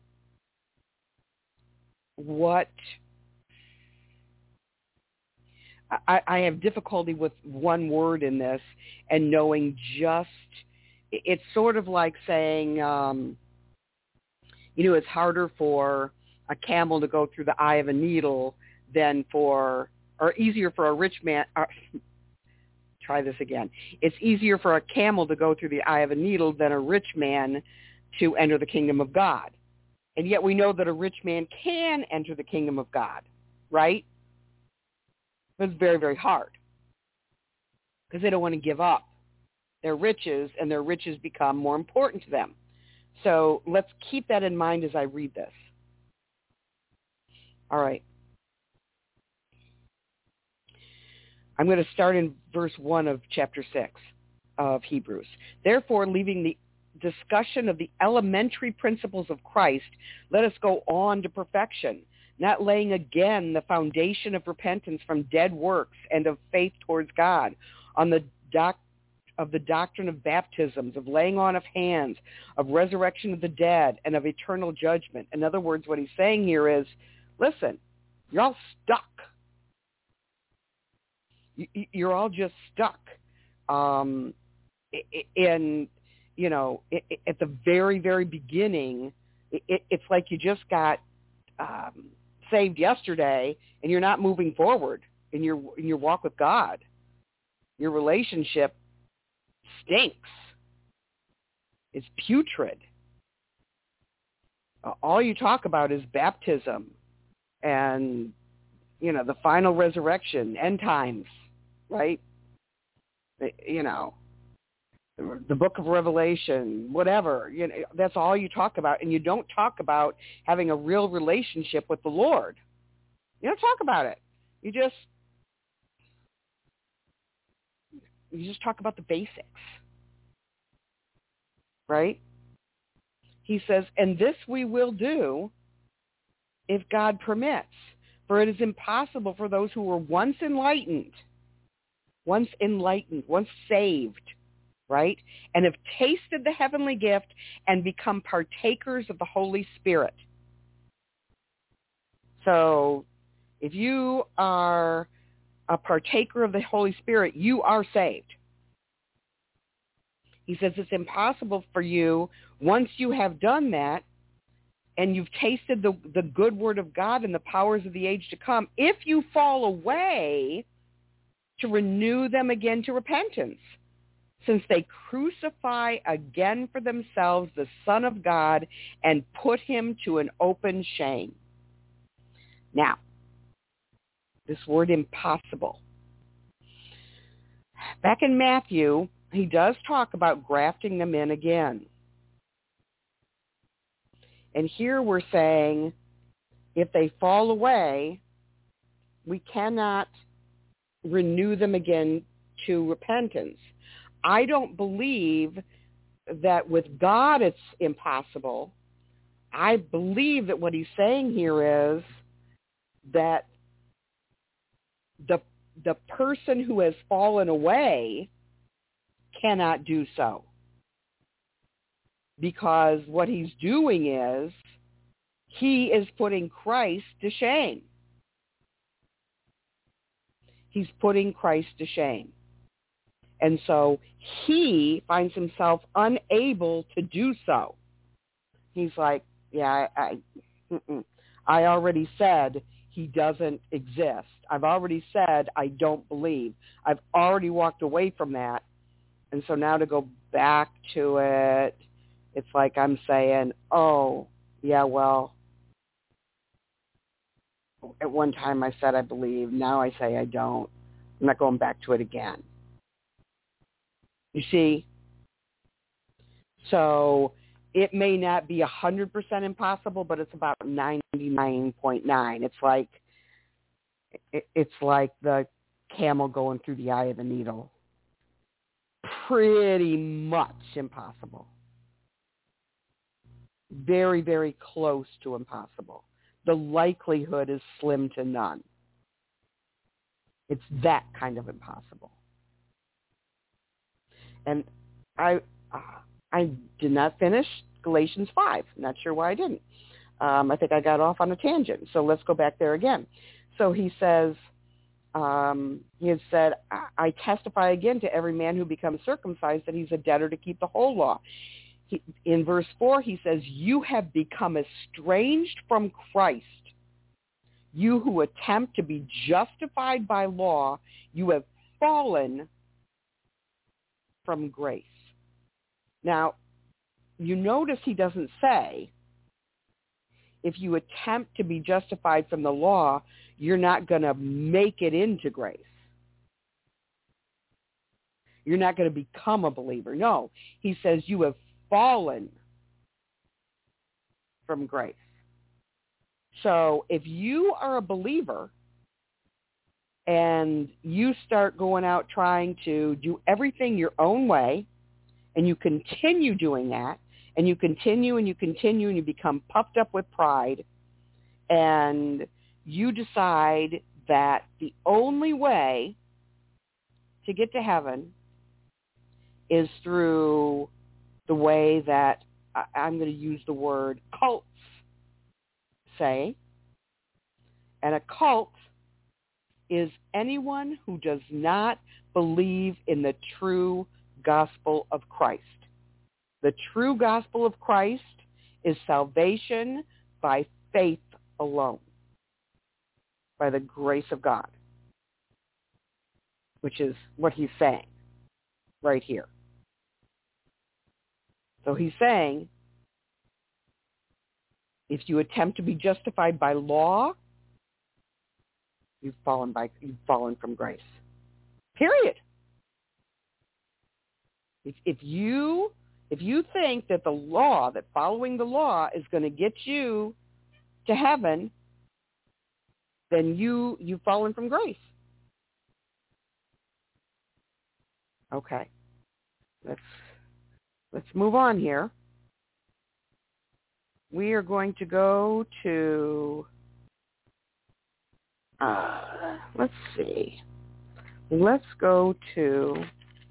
what I have difficulty with one word in this and knowing just, it's sort of like saying, it's harder for a camel to go through the eye of a needle than or easier for a rich man. Try this again. It's easier for a camel to go through the eye of a needle than a rich man to enter the kingdom of God. And yet we know that a rich man can enter the kingdom of God, right? But it's very, very hard because they don't want to give up their riches, and their riches become more important to them. So let's keep that in mind as I read this. All right. I'm going to start in verse 1 of chapter 6 of Hebrews. Therefore, leaving the discussion of the elementary principles of Christ, let us go on to perfection, not laying again the foundation of repentance from dead works and of faith towards God, on the doctrine of baptisms, of laying on of hands, of resurrection of the dead, and of eternal judgment. In other words, what he's saying here is, listen, you're all stuck. You're all just stuck in, at the very, very beginning. It's like you just got saved yesterday, and you're not moving forward in your walk with God. Your relationship stinks. It's putrid. All you talk about is baptism and, the final resurrection, end times, right? The book of Revelation, whatever, that's all you talk about. And you don't talk about having a real relationship with the Lord. You don't talk about it. You just talk about the basics, right? He says, and this we will do if God permits. For it is impossible for those who were once enlightened, once saved, right, and have tasted the heavenly gift and become partakers of the Holy Spirit. So if you are a partaker of the Holy Spirit, you are saved. He says it's impossible for you, once you have done that, and you've tasted the good word of God and the powers of the age to come, if you fall away, to renew them again to repentance, since they crucify again for themselves the Son of God and put him to an open shame. Now, this word impossible. Back in Matthew, he does talk about grafting them in again. And here we're saying if they fall away, we cannot renew them again to repentance. I don't believe that with God it's impossible. I believe that what he's saying here is that the person who has fallen away cannot do so. Because what he's doing is he is putting Christ to shame. He's putting Christ to shame. And so he finds himself unable to do so. He's like, yeah, I already said he doesn't exist. I've already said I don't believe. I've already walked away from that. And so now to go back to it, it's like I'm saying, oh, yeah, well, at one time I said I believe. Now I say I don't. I'm not going back to it again. You see? So it may not be 100% impossible, but it's about 99.9. It's like the camel going through the eye of the needle. Pretty much impossible. Very, very close to impossible. The likelihood is slim to none. It's that kind of impossible. And I did not finish Galatians 5. Not sure why I didn't. I think I got off on a tangent. So let's go back there again. So he says, he had said, I testify again to every man who becomes circumcised that he's a debtor to keep the whole law. In verse 4, he says, you have become estranged from Christ. You who attempt to be justified by law, you have fallen from grace. Now, you notice he doesn't say, if you attempt to be justified from the law, you're not going to make it into grace. You're not going to become a believer. No, he says you have fallen from grace. So if you are a believer and you start going out trying to do everything your own way, and you continue doing that, and you continue and you continue and you become puffed up with pride, and you decide that the only way to get to heaven is through the way that I'm going to use the word cults say, and a cult is anyone who does not believe in the true gospel of Christ. The true gospel of Christ is salvation by faith alone, by the grace of God, which is what he's saying right here. So he's saying, if you attempt to be justified by law, you've fallen from grace. Period. If you think that the law, that following the law is going to get you to heaven, then you've fallen from grace. Okay. Let's move on here. We are going to go to let's see. Let's go to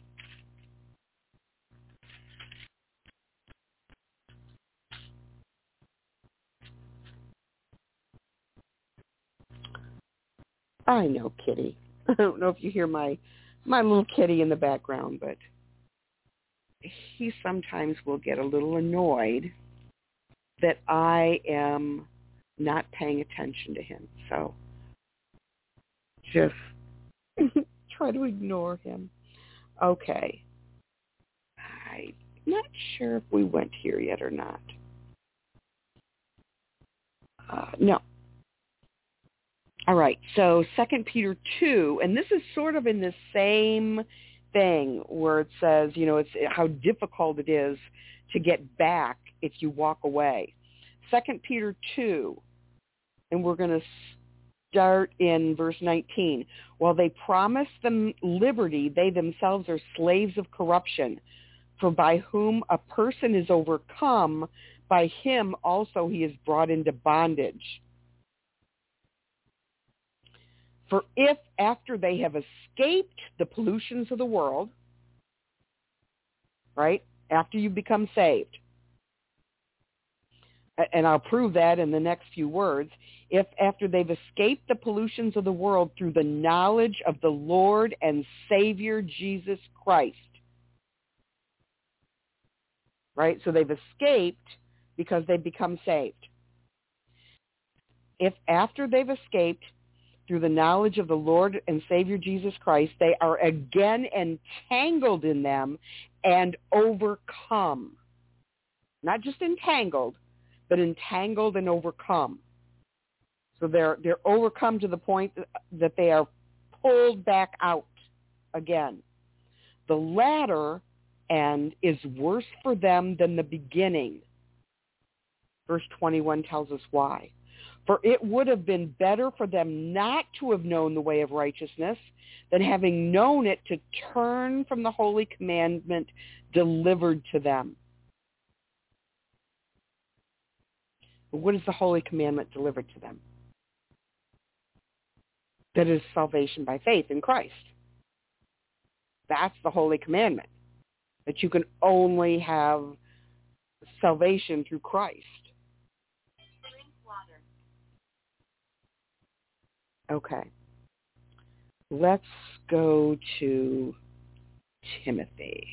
I know Kitty. I don't know if you hear my little kitty in the background, but he sometimes will get a little annoyed that I am not paying attention to him. So just try to ignore him. Okay. I'm not sure if we went here yet or not. No. All right. So 2 Peter 2, and this is sort of in the same thing where it says, it's how difficult it is to get back if you walk away. 2 Peter 2, and we're going to start in verse 19. While they promise them liberty, they themselves are slaves of corruption. For by whom a person is overcome, by him also he is brought into bondage. For if after they have escaped the pollutions of the world, right, after you become saved, and I'll prove that in the next few words, if after they've escaped the pollutions of the world through the knowledge of the Lord and Savior Jesus Christ, right, so they've escaped because they've become saved. If after they've escaped through the knowledge of the Lord and Savior Jesus Christ, they are again entangled in them and overcome. Not just entangled, but entangled and overcome. So they're overcome to the point that they are pulled back out again. The latter end is worse for them than the beginning. Verse 21 tells us why. For it would have been better for them not to have known the way of righteousness than having known it to turn from the holy commandment delivered to them. But what is the holy commandment delivered to them? That is salvation by faith in Christ. That's the holy commandment. That you can only have salvation through Christ. Okay. Let's go to Timothy.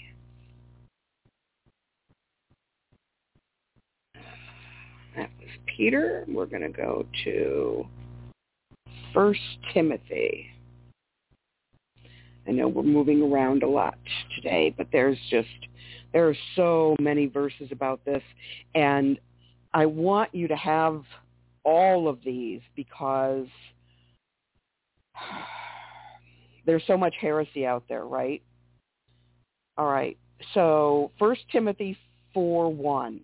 That was Peter. We're going to go to 1 Timothy. I know we're moving around a lot today, but there are so many verses about this, and I want you to have all of these because there's so much heresy out there, right? All right. So 1 Timothy 4:1.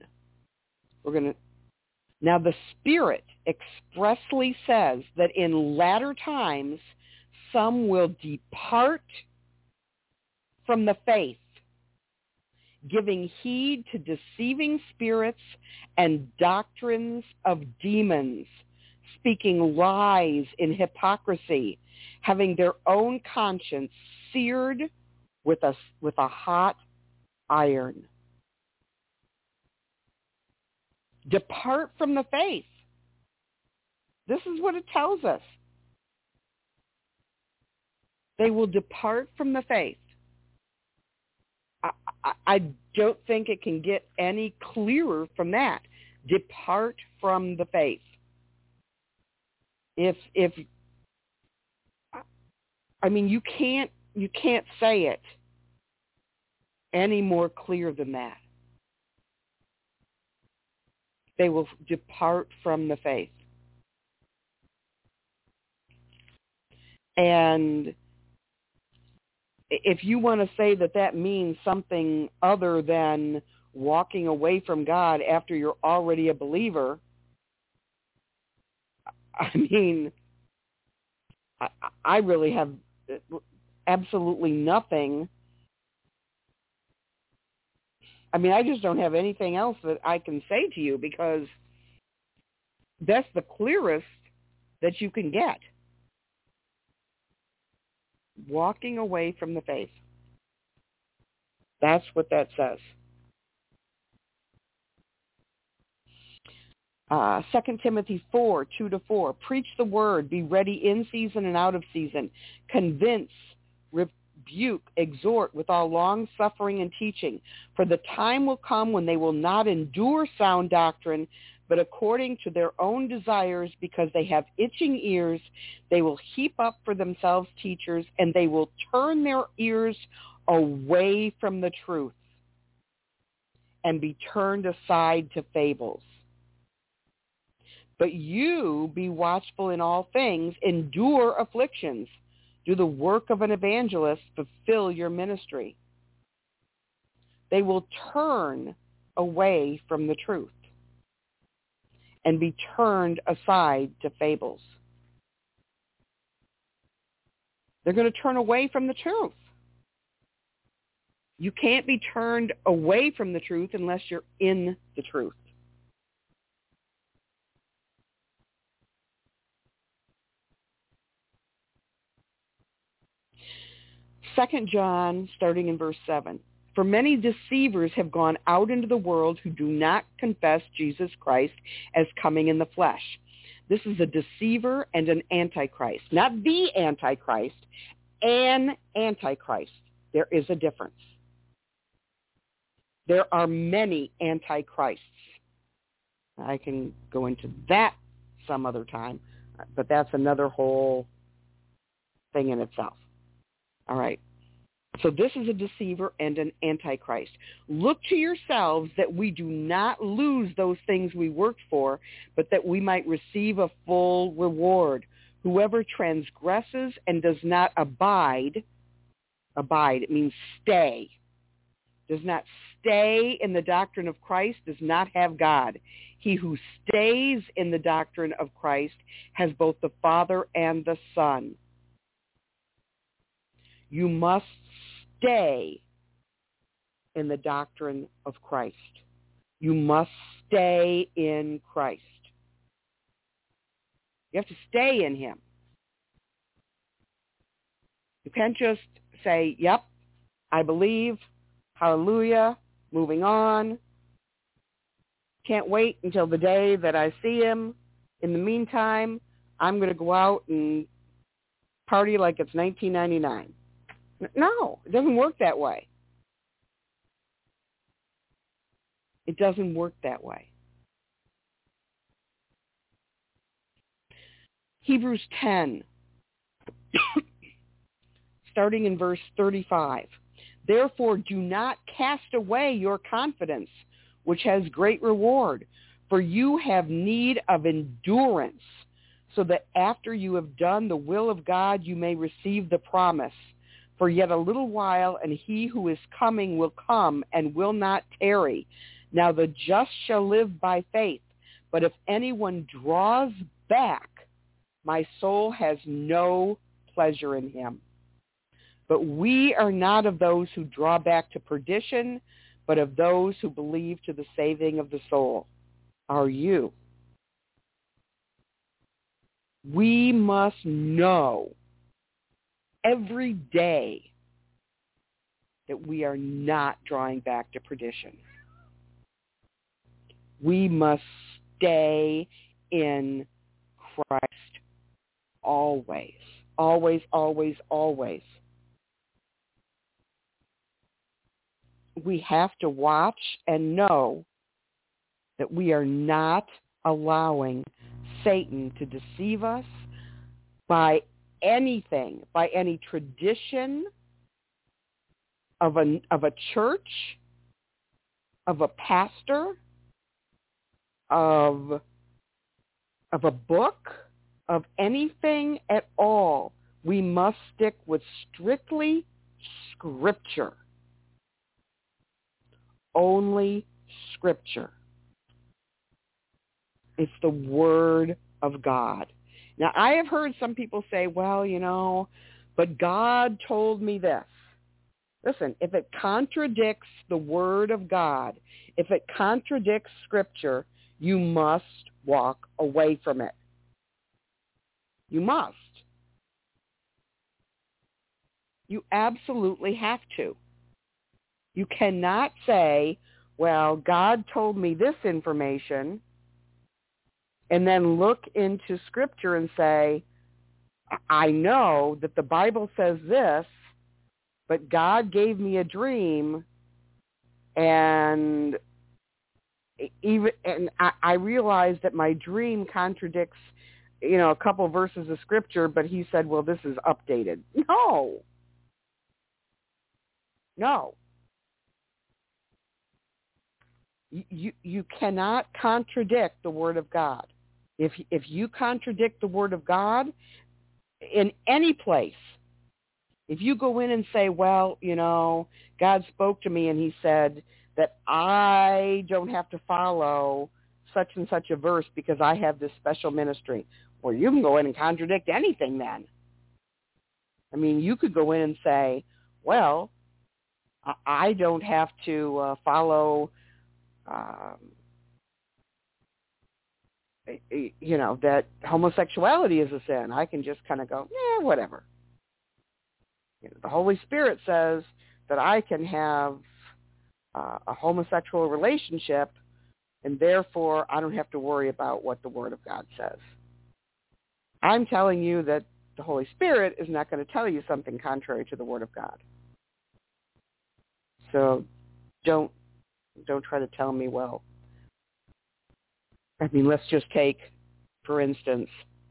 Now the Spirit expressly says that in latter times some will depart from the faith, giving heed to deceiving spirits and doctrines of demons, speaking lies in hypocrisy, having their own conscience seared with a hot iron. Depart from the faith. This is what it tells us. They will depart from the faith. I don't think it can get any clearer from that. Depart from the faith. You can't say it any more clear than that. They will depart from the faith. And if you want to say that means something other than walking away from God after you're already a believer, I really have absolutely nothing. I just don't have anything else that I can say to you because that's the clearest that you can get. Walking away from the faith. That's what that says. 2 Timothy 4, 2-4. Preach the word, be ready in season and out of season. Convince, rebuke, exhort with all long suffering and teaching. For the time will come when they will not endure sound doctrine, but according to their own desires, because they have itching ears, they will heap up for themselves teachers, and they will turn their ears away from the truth and be turned aside to fables. But you be watchful in all things, endure afflictions, do the work of an evangelist, fulfill your ministry. They will turn away from the truth and be turned aside to fables. They're going to turn away from the truth. You can't be turned away from the truth unless you're in the truth. 2 John, starting in verse 7. For many deceivers have gone out into the world who do not confess Jesus Christ as coming in the flesh. This is a deceiver and an antichrist. Not the antichrist, an antichrist. There is a difference. There are many antichrists. I can go into that some other time, but that's another whole thing in itself. All right. So this is a deceiver and an antichrist. Look to yourselves that we do not lose those things we worked for, but that we might receive a full reward. Whoever transgresses and does not abide, it means stay, does not stay in the doctrine of Christ, does not have God. He who stays in the doctrine of Christ has both the Father and the Son. You must stay in the doctrine of Christ. You must stay in Christ. You have to stay in him. You can't just say, yep, I believe, hallelujah, moving on. Can't wait until the day that I see him. In the meantime, I'm going to go out and party like it's 1999. No, it doesn't work that way. It doesn't work that way. Hebrews 10, starting in verse 35. Therefore, do not cast away your confidence, which has great reward, for you have need of endurance, so that after you have done the will of God, you may receive the promise. For yet a little while, and he who is coming will come and will not tarry. Now the just shall live by faith. But if anyone draws back, my soul has no pleasure in him. But we are not of those who draw back to perdition, but of those who believe to the saving of the soul. Are you? We must know every day that we are not drawing back to perdition. We must stay in Christ always, always, always, always. We have to watch and know that we are not allowing Satan to deceive us by anything, by any tradition of a church, of a pastor, of a book, of anything at all. We must stick with strictly Scripture. Only Scripture. It's the Word of God. Now, I have heard some people say, well, but God told me this. Listen, if it contradicts the Word of God, if it contradicts Scripture, you must walk away from it. You must. You absolutely have to. You cannot say, well, God told me this information, and then look into Scripture and say, I know that the Bible says this, but God gave me a dream, and I realized that my dream contradicts, a couple verses of Scripture, but he said, well, this is updated. No. You cannot contradict the Word of God. If you contradict the Word of God in any place, if you go in and say, well, God spoke to me and he said that I don't have to follow such and such a verse because I have this special ministry. Well, you can go in and contradict anything then. I mean, you could go in and say, well, I don't have to follow, that homosexuality is a sin. I can just kind of go, whatever. The Holy Spirit says that I can have a homosexual relationship, and therefore I don't have to worry about what the Word of God says. I'm telling you that the Holy Spirit is not going to tell you something contrary to the Word of God. So don't try to tell me, well, I mean, let's just take, for instance,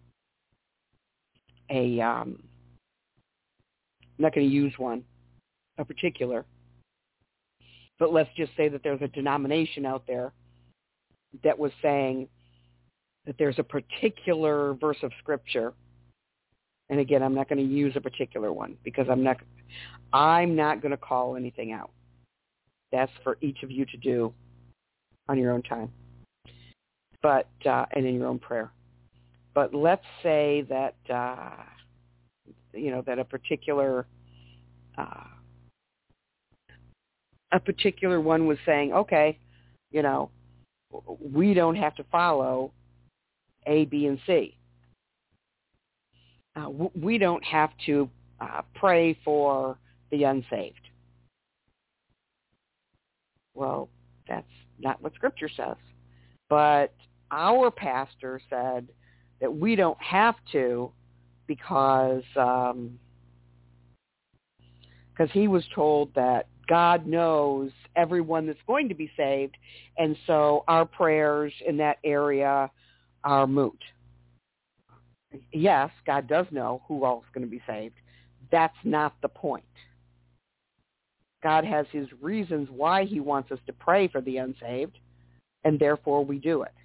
I'm not going to use one, a particular, but let's just say that there's a denomination out there that was saying that there's a particular verse of Scripture, and again, I'm not going to use a particular one because I'm not going to call anything out. That's for each of you to do on your own time, but and in your own prayer. But let's say that that a particular one was saying, okay, we don't have to follow A, B, and C. We don't have to pray for the unsaved. Well, that's not what Scripture says. But our pastor said that we don't have to because he was told that God knows everyone that's going to be saved, and so our prayers in that area are moot. Yes, God does know who all is going to be saved. That's not the point. God has his reasons why he wants us to pray for the unsaved, and therefore we do it.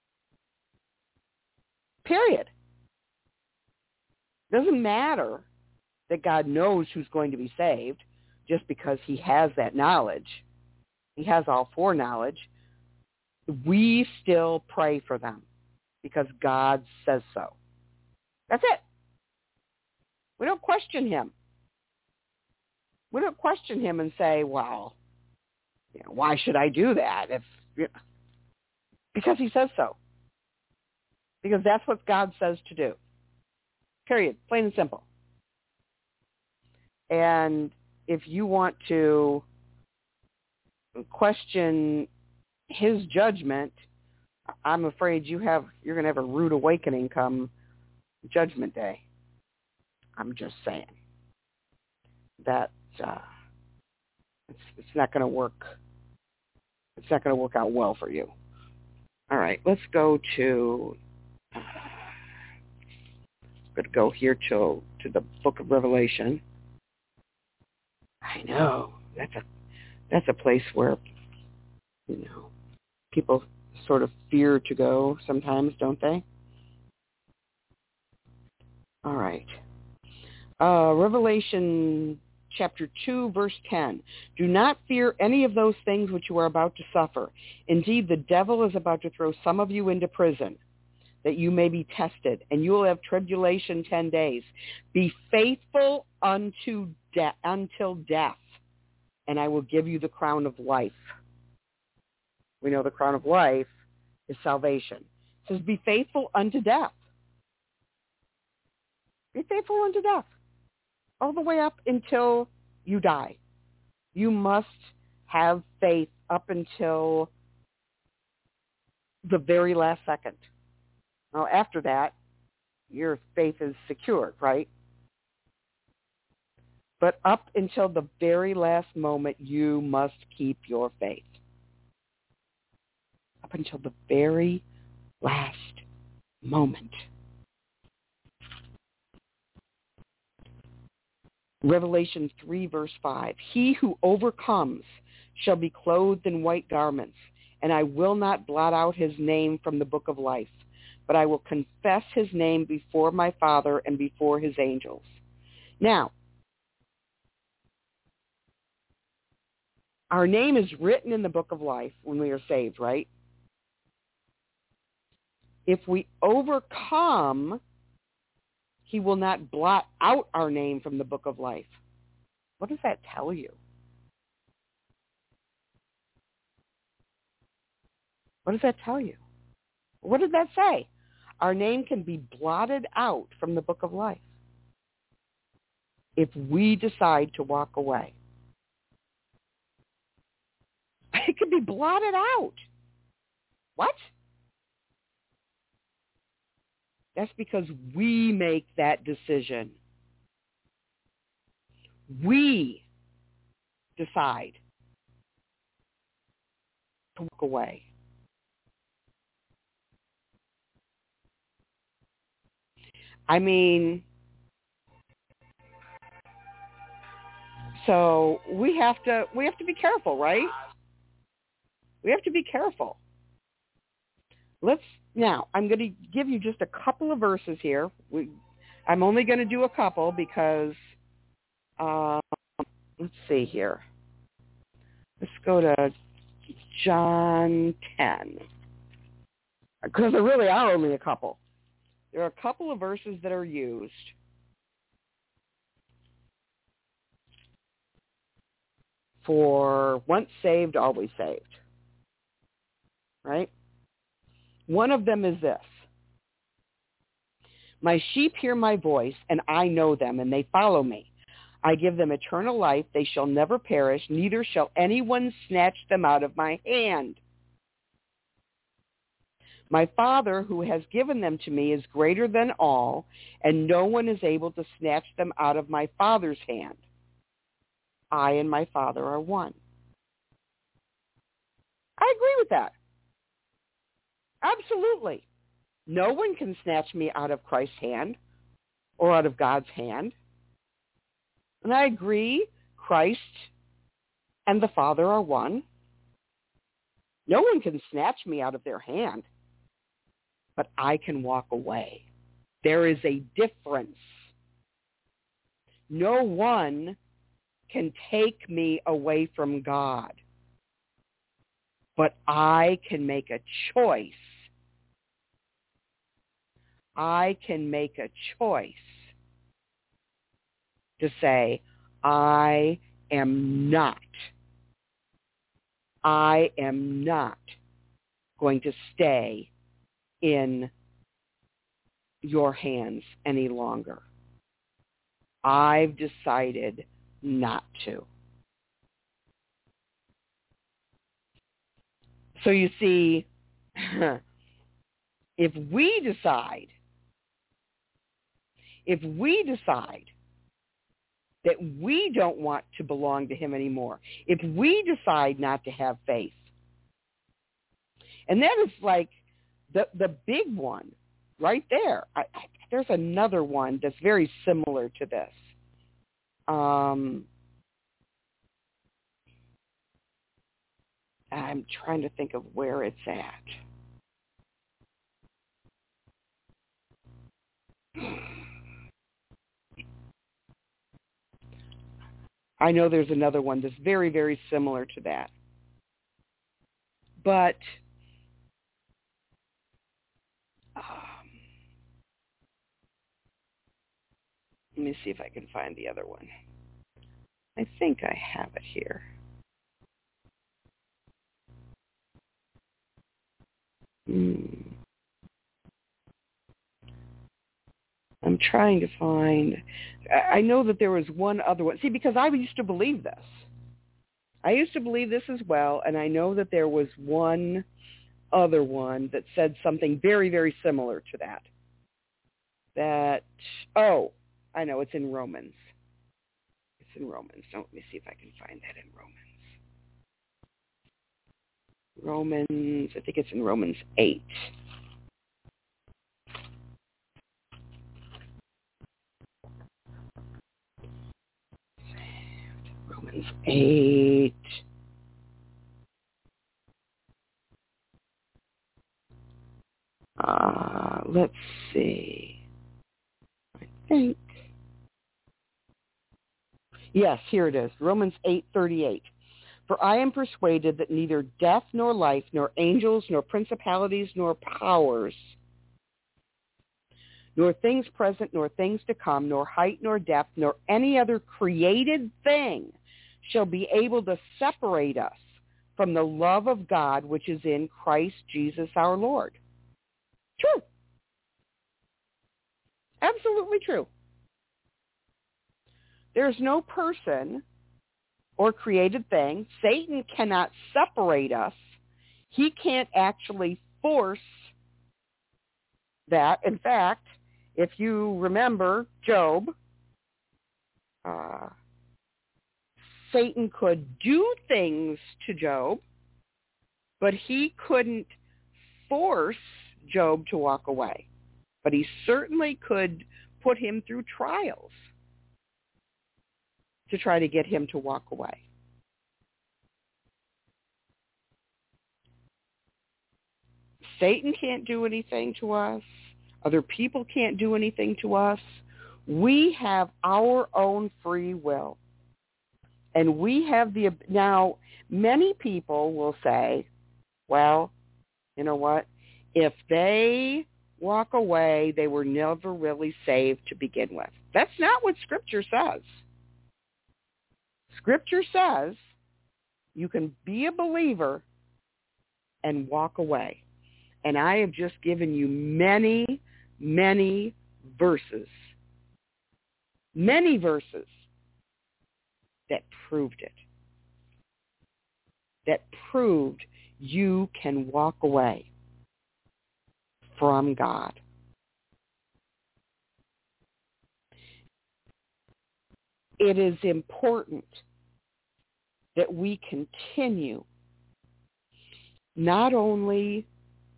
Period. Doesn't matter that God knows who's going to be saved just because he has that knowledge. He has all foreknowledge. We still pray for them because God says so. That's it. We don't question him. We don't question him and say, well, why should I do that? Because he says so. Because that's what God says to do. Period. Plain and simple. And if you want to question his judgment, I'm afraid you're going to have a rude awakening come Judgment Day. I'm just saying that it's not going to work. It's not going to work out well for you. All right, let's go to. I'm going to go here to the Book of Revelation. I know that's a place where people sort of fear to go sometimes, don't they? All right. Revelation chapter 2, verse 10. Do not fear any of those things which you are about to suffer. Indeed, the devil is about to throw some of you into prison, that you may be tested, and you will have tribulation 10 days. Be faithful until death, and I will give you the crown of life. We know the crown of life is salvation. It says, be faithful unto death. Be faithful unto death. all the way up until you die. You must have faith up until the very last second. Now, after that, your faith is secured, right? But up until the very last moment, you must keep your faith. Up until the very last moment. Revelation 3, verse 5. He who overcomes shall be clothed in white garments, and I will not blot out his name from the book of life, but I will confess his name before my Father and before his angels. Now, our name is written in the book of life when we are saved, right? If we overcome, he will not blot out our name from the book of life. What does that tell you? What does that tell you? What did that say? Our name can be blotted out from the book of life if we decide to walk away. It could be blotted out. What? That's because we make that decision. We decide to walk away. I mean, so we have to be careful, right? We have to be careful. Now, I'm going to give you just a couple of verses here. I'm only going to do a couple because, let's see here. Let's go to John 10. Because there really are only a couple. There are a couple of verses that are used for once saved, always saved. Right? One of them is this. My sheep hear my voice, and I know them, and they follow me. I give them eternal life. They shall never perish, neither shall anyone snatch them out of my hand. My Father, who has given them to me, is greater than all, and no one is able to snatch them out of my Father's hand. I and my Father are one. I agree with that. Absolutely. No one can snatch me out of Christ's hand or out of God's hand. And I agree, Christ and the Father are one. No one can snatch me out of their hand, but I can walk away. There is a difference. No one can take me away from God, but I can make a choice. I can make a choice to say, I am not going to stay in your hands any longer. I've decided not to. So you see, if we decide that we don't want to belong to him anymore, if we decide not to have faith, and that is like the big one right there. There's another one that's very similar to this. I'm trying to think of where it's at. I know there's another one that's very, very similar to that. But let me see if I can find the other one. I think I have it here. I'm I'm trying to find. I know that there was one other one. See, because I used to believe this. I used to believe this as well, and I know that there was one other one that said something very, very similar to that. I know, it's in Romans. It's in Romans. So let me see if I can find that in Romans. I think it's in Romans 8. Romans 8. Let's see. I think. Yes, here it is. Romans 8:38. For I am persuaded that neither death nor life, nor angels, nor principalities, nor powers, nor things present, nor things to come, nor height, nor depth, nor any other created thing shall be able to separate us from the love of God which is in Christ Jesus our Lord. True. Absolutely true. There's no person or created thing. Satan cannot separate us. He can't actually force that. In fact, if you remember Job, Satan could do things to Job, but he couldn't force Job to walk away. But he certainly could put him through trials to try to get him to walk away. Satan can't do anything to us. Other people can't do anything to us. We have our own free will. And we have now, many people will say, well, you know what? If they walk away, they were never really saved to begin with. That's not what Scripture says. Scripture says you can be a believer and walk away. And I have just given you many, many verses that proved it, that proved you can walk away from God. It is important that we continue not only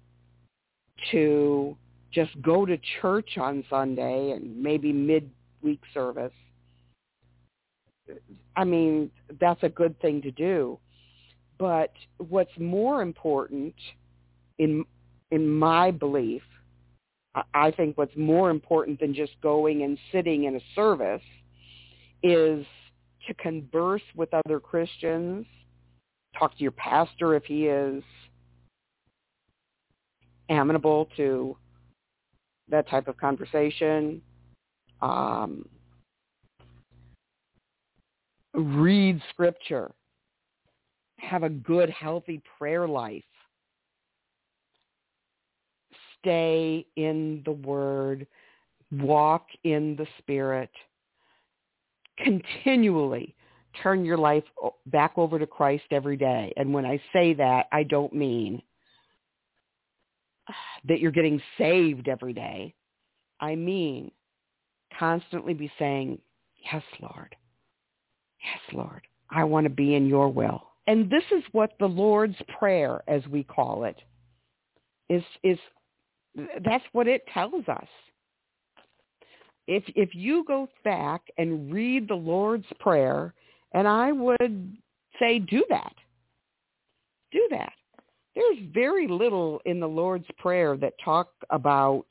to just go to church on Sunday and maybe midweek service. I mean, that's a good thing to do. But what's more important, in my belief, I think what's more important than just going and sitting in a service is to converse with other Christians, talk to your pastor if he is amenable to that type of conversation. Read Scripture. Have a good, healthy prayer life. Stay in the Word. Walk in the Spirit. Continually turn your life back over to Christ every day. And when I say that, I don't mean that you're getting saved every day. I mean constantly be saying, yes, Lord. Yes, Lord. I want to be in your will. And this is what the Lord's Prayer, as we call it, is that's what it tells us. If you go back and read the Lord's Prayer, and I would say do that. Do that. There's very little in the Lord's Prayer that talk about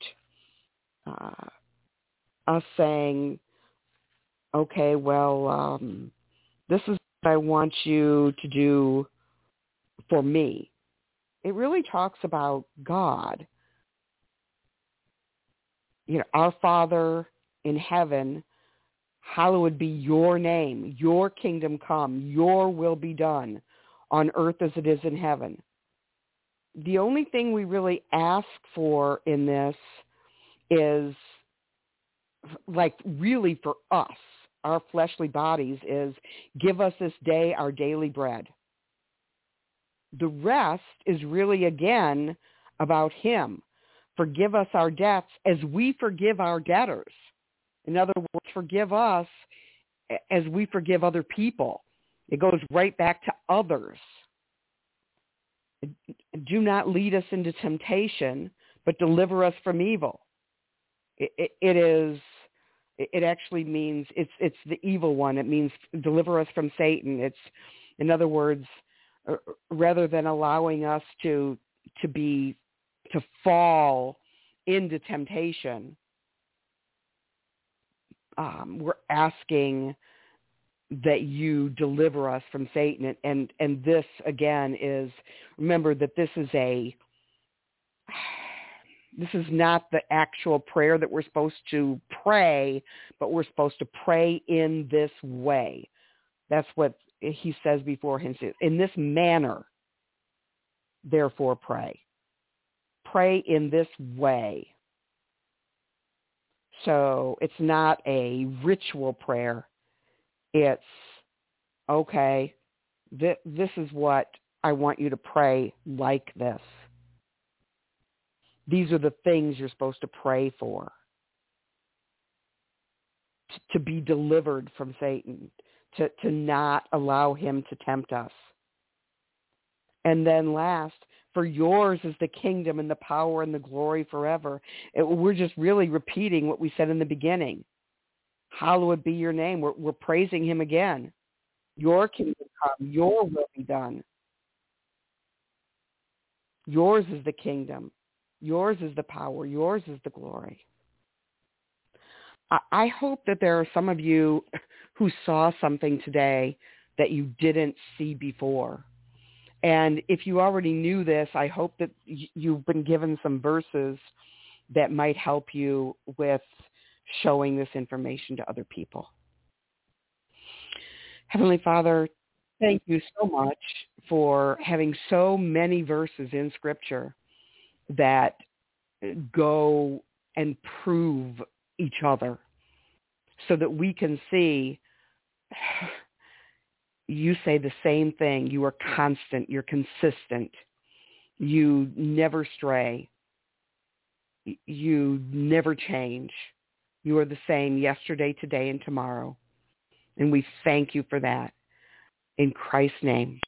us saying, okay, well, this is what I want you to do for me. It really talks about God. You know, our Father in heaven, hallowed be your name, your kingdom come, your will be done on earth as it is in heaven. The only thing we really ask for in this is like really for us, our fleshly bodies, is give us this day our daily bread. The rest is really, again, about him. Forgive us our debts as we forgive our debtors. In other words, forgive us as we forgive other people. It goes right back to others. Do not lead us into temptation, but deliver us from evil. It actually means it's the evil one. It means deliver us from Satan. It's, in other words, rather than allowing us to fall into temptation, we're asking that you deliver us from Satan. And this, again, is, remember that this is not the actual prayer that we're supposed to pray, but we're supposed to pray in this way. That's what he says beforehand. In this manner, therefore pray. Pray in this way. So it's not a ritual prayer. It's, okay, this is what I want you to pray like this. These are the things you're supposed to pray for. To be delivered from Satan, to not allow him to tempt us. And then last, for yours is the kingdom and the power and the glory forever. We're just really repeating what we said in the beginning. Hallowed be your name. We're praising him again. Your kingdom come, your will be done. Yours is the kingdom. Yours is the power. Yours is the glory. I hope that there are some of you who saw something today that you didn't see before. And if you already knew this, I hope that you've been given some verses that might help you with showing this information to other people. Heavenly Father, thank you so much for having so many verses in Scripture that go and prove each other so that we can see you say the same thing. You are constant. You're consistent. You never stray. You never change. You are the same yesterday, today, and tomorrow. And we thank you for that. In Christ's name.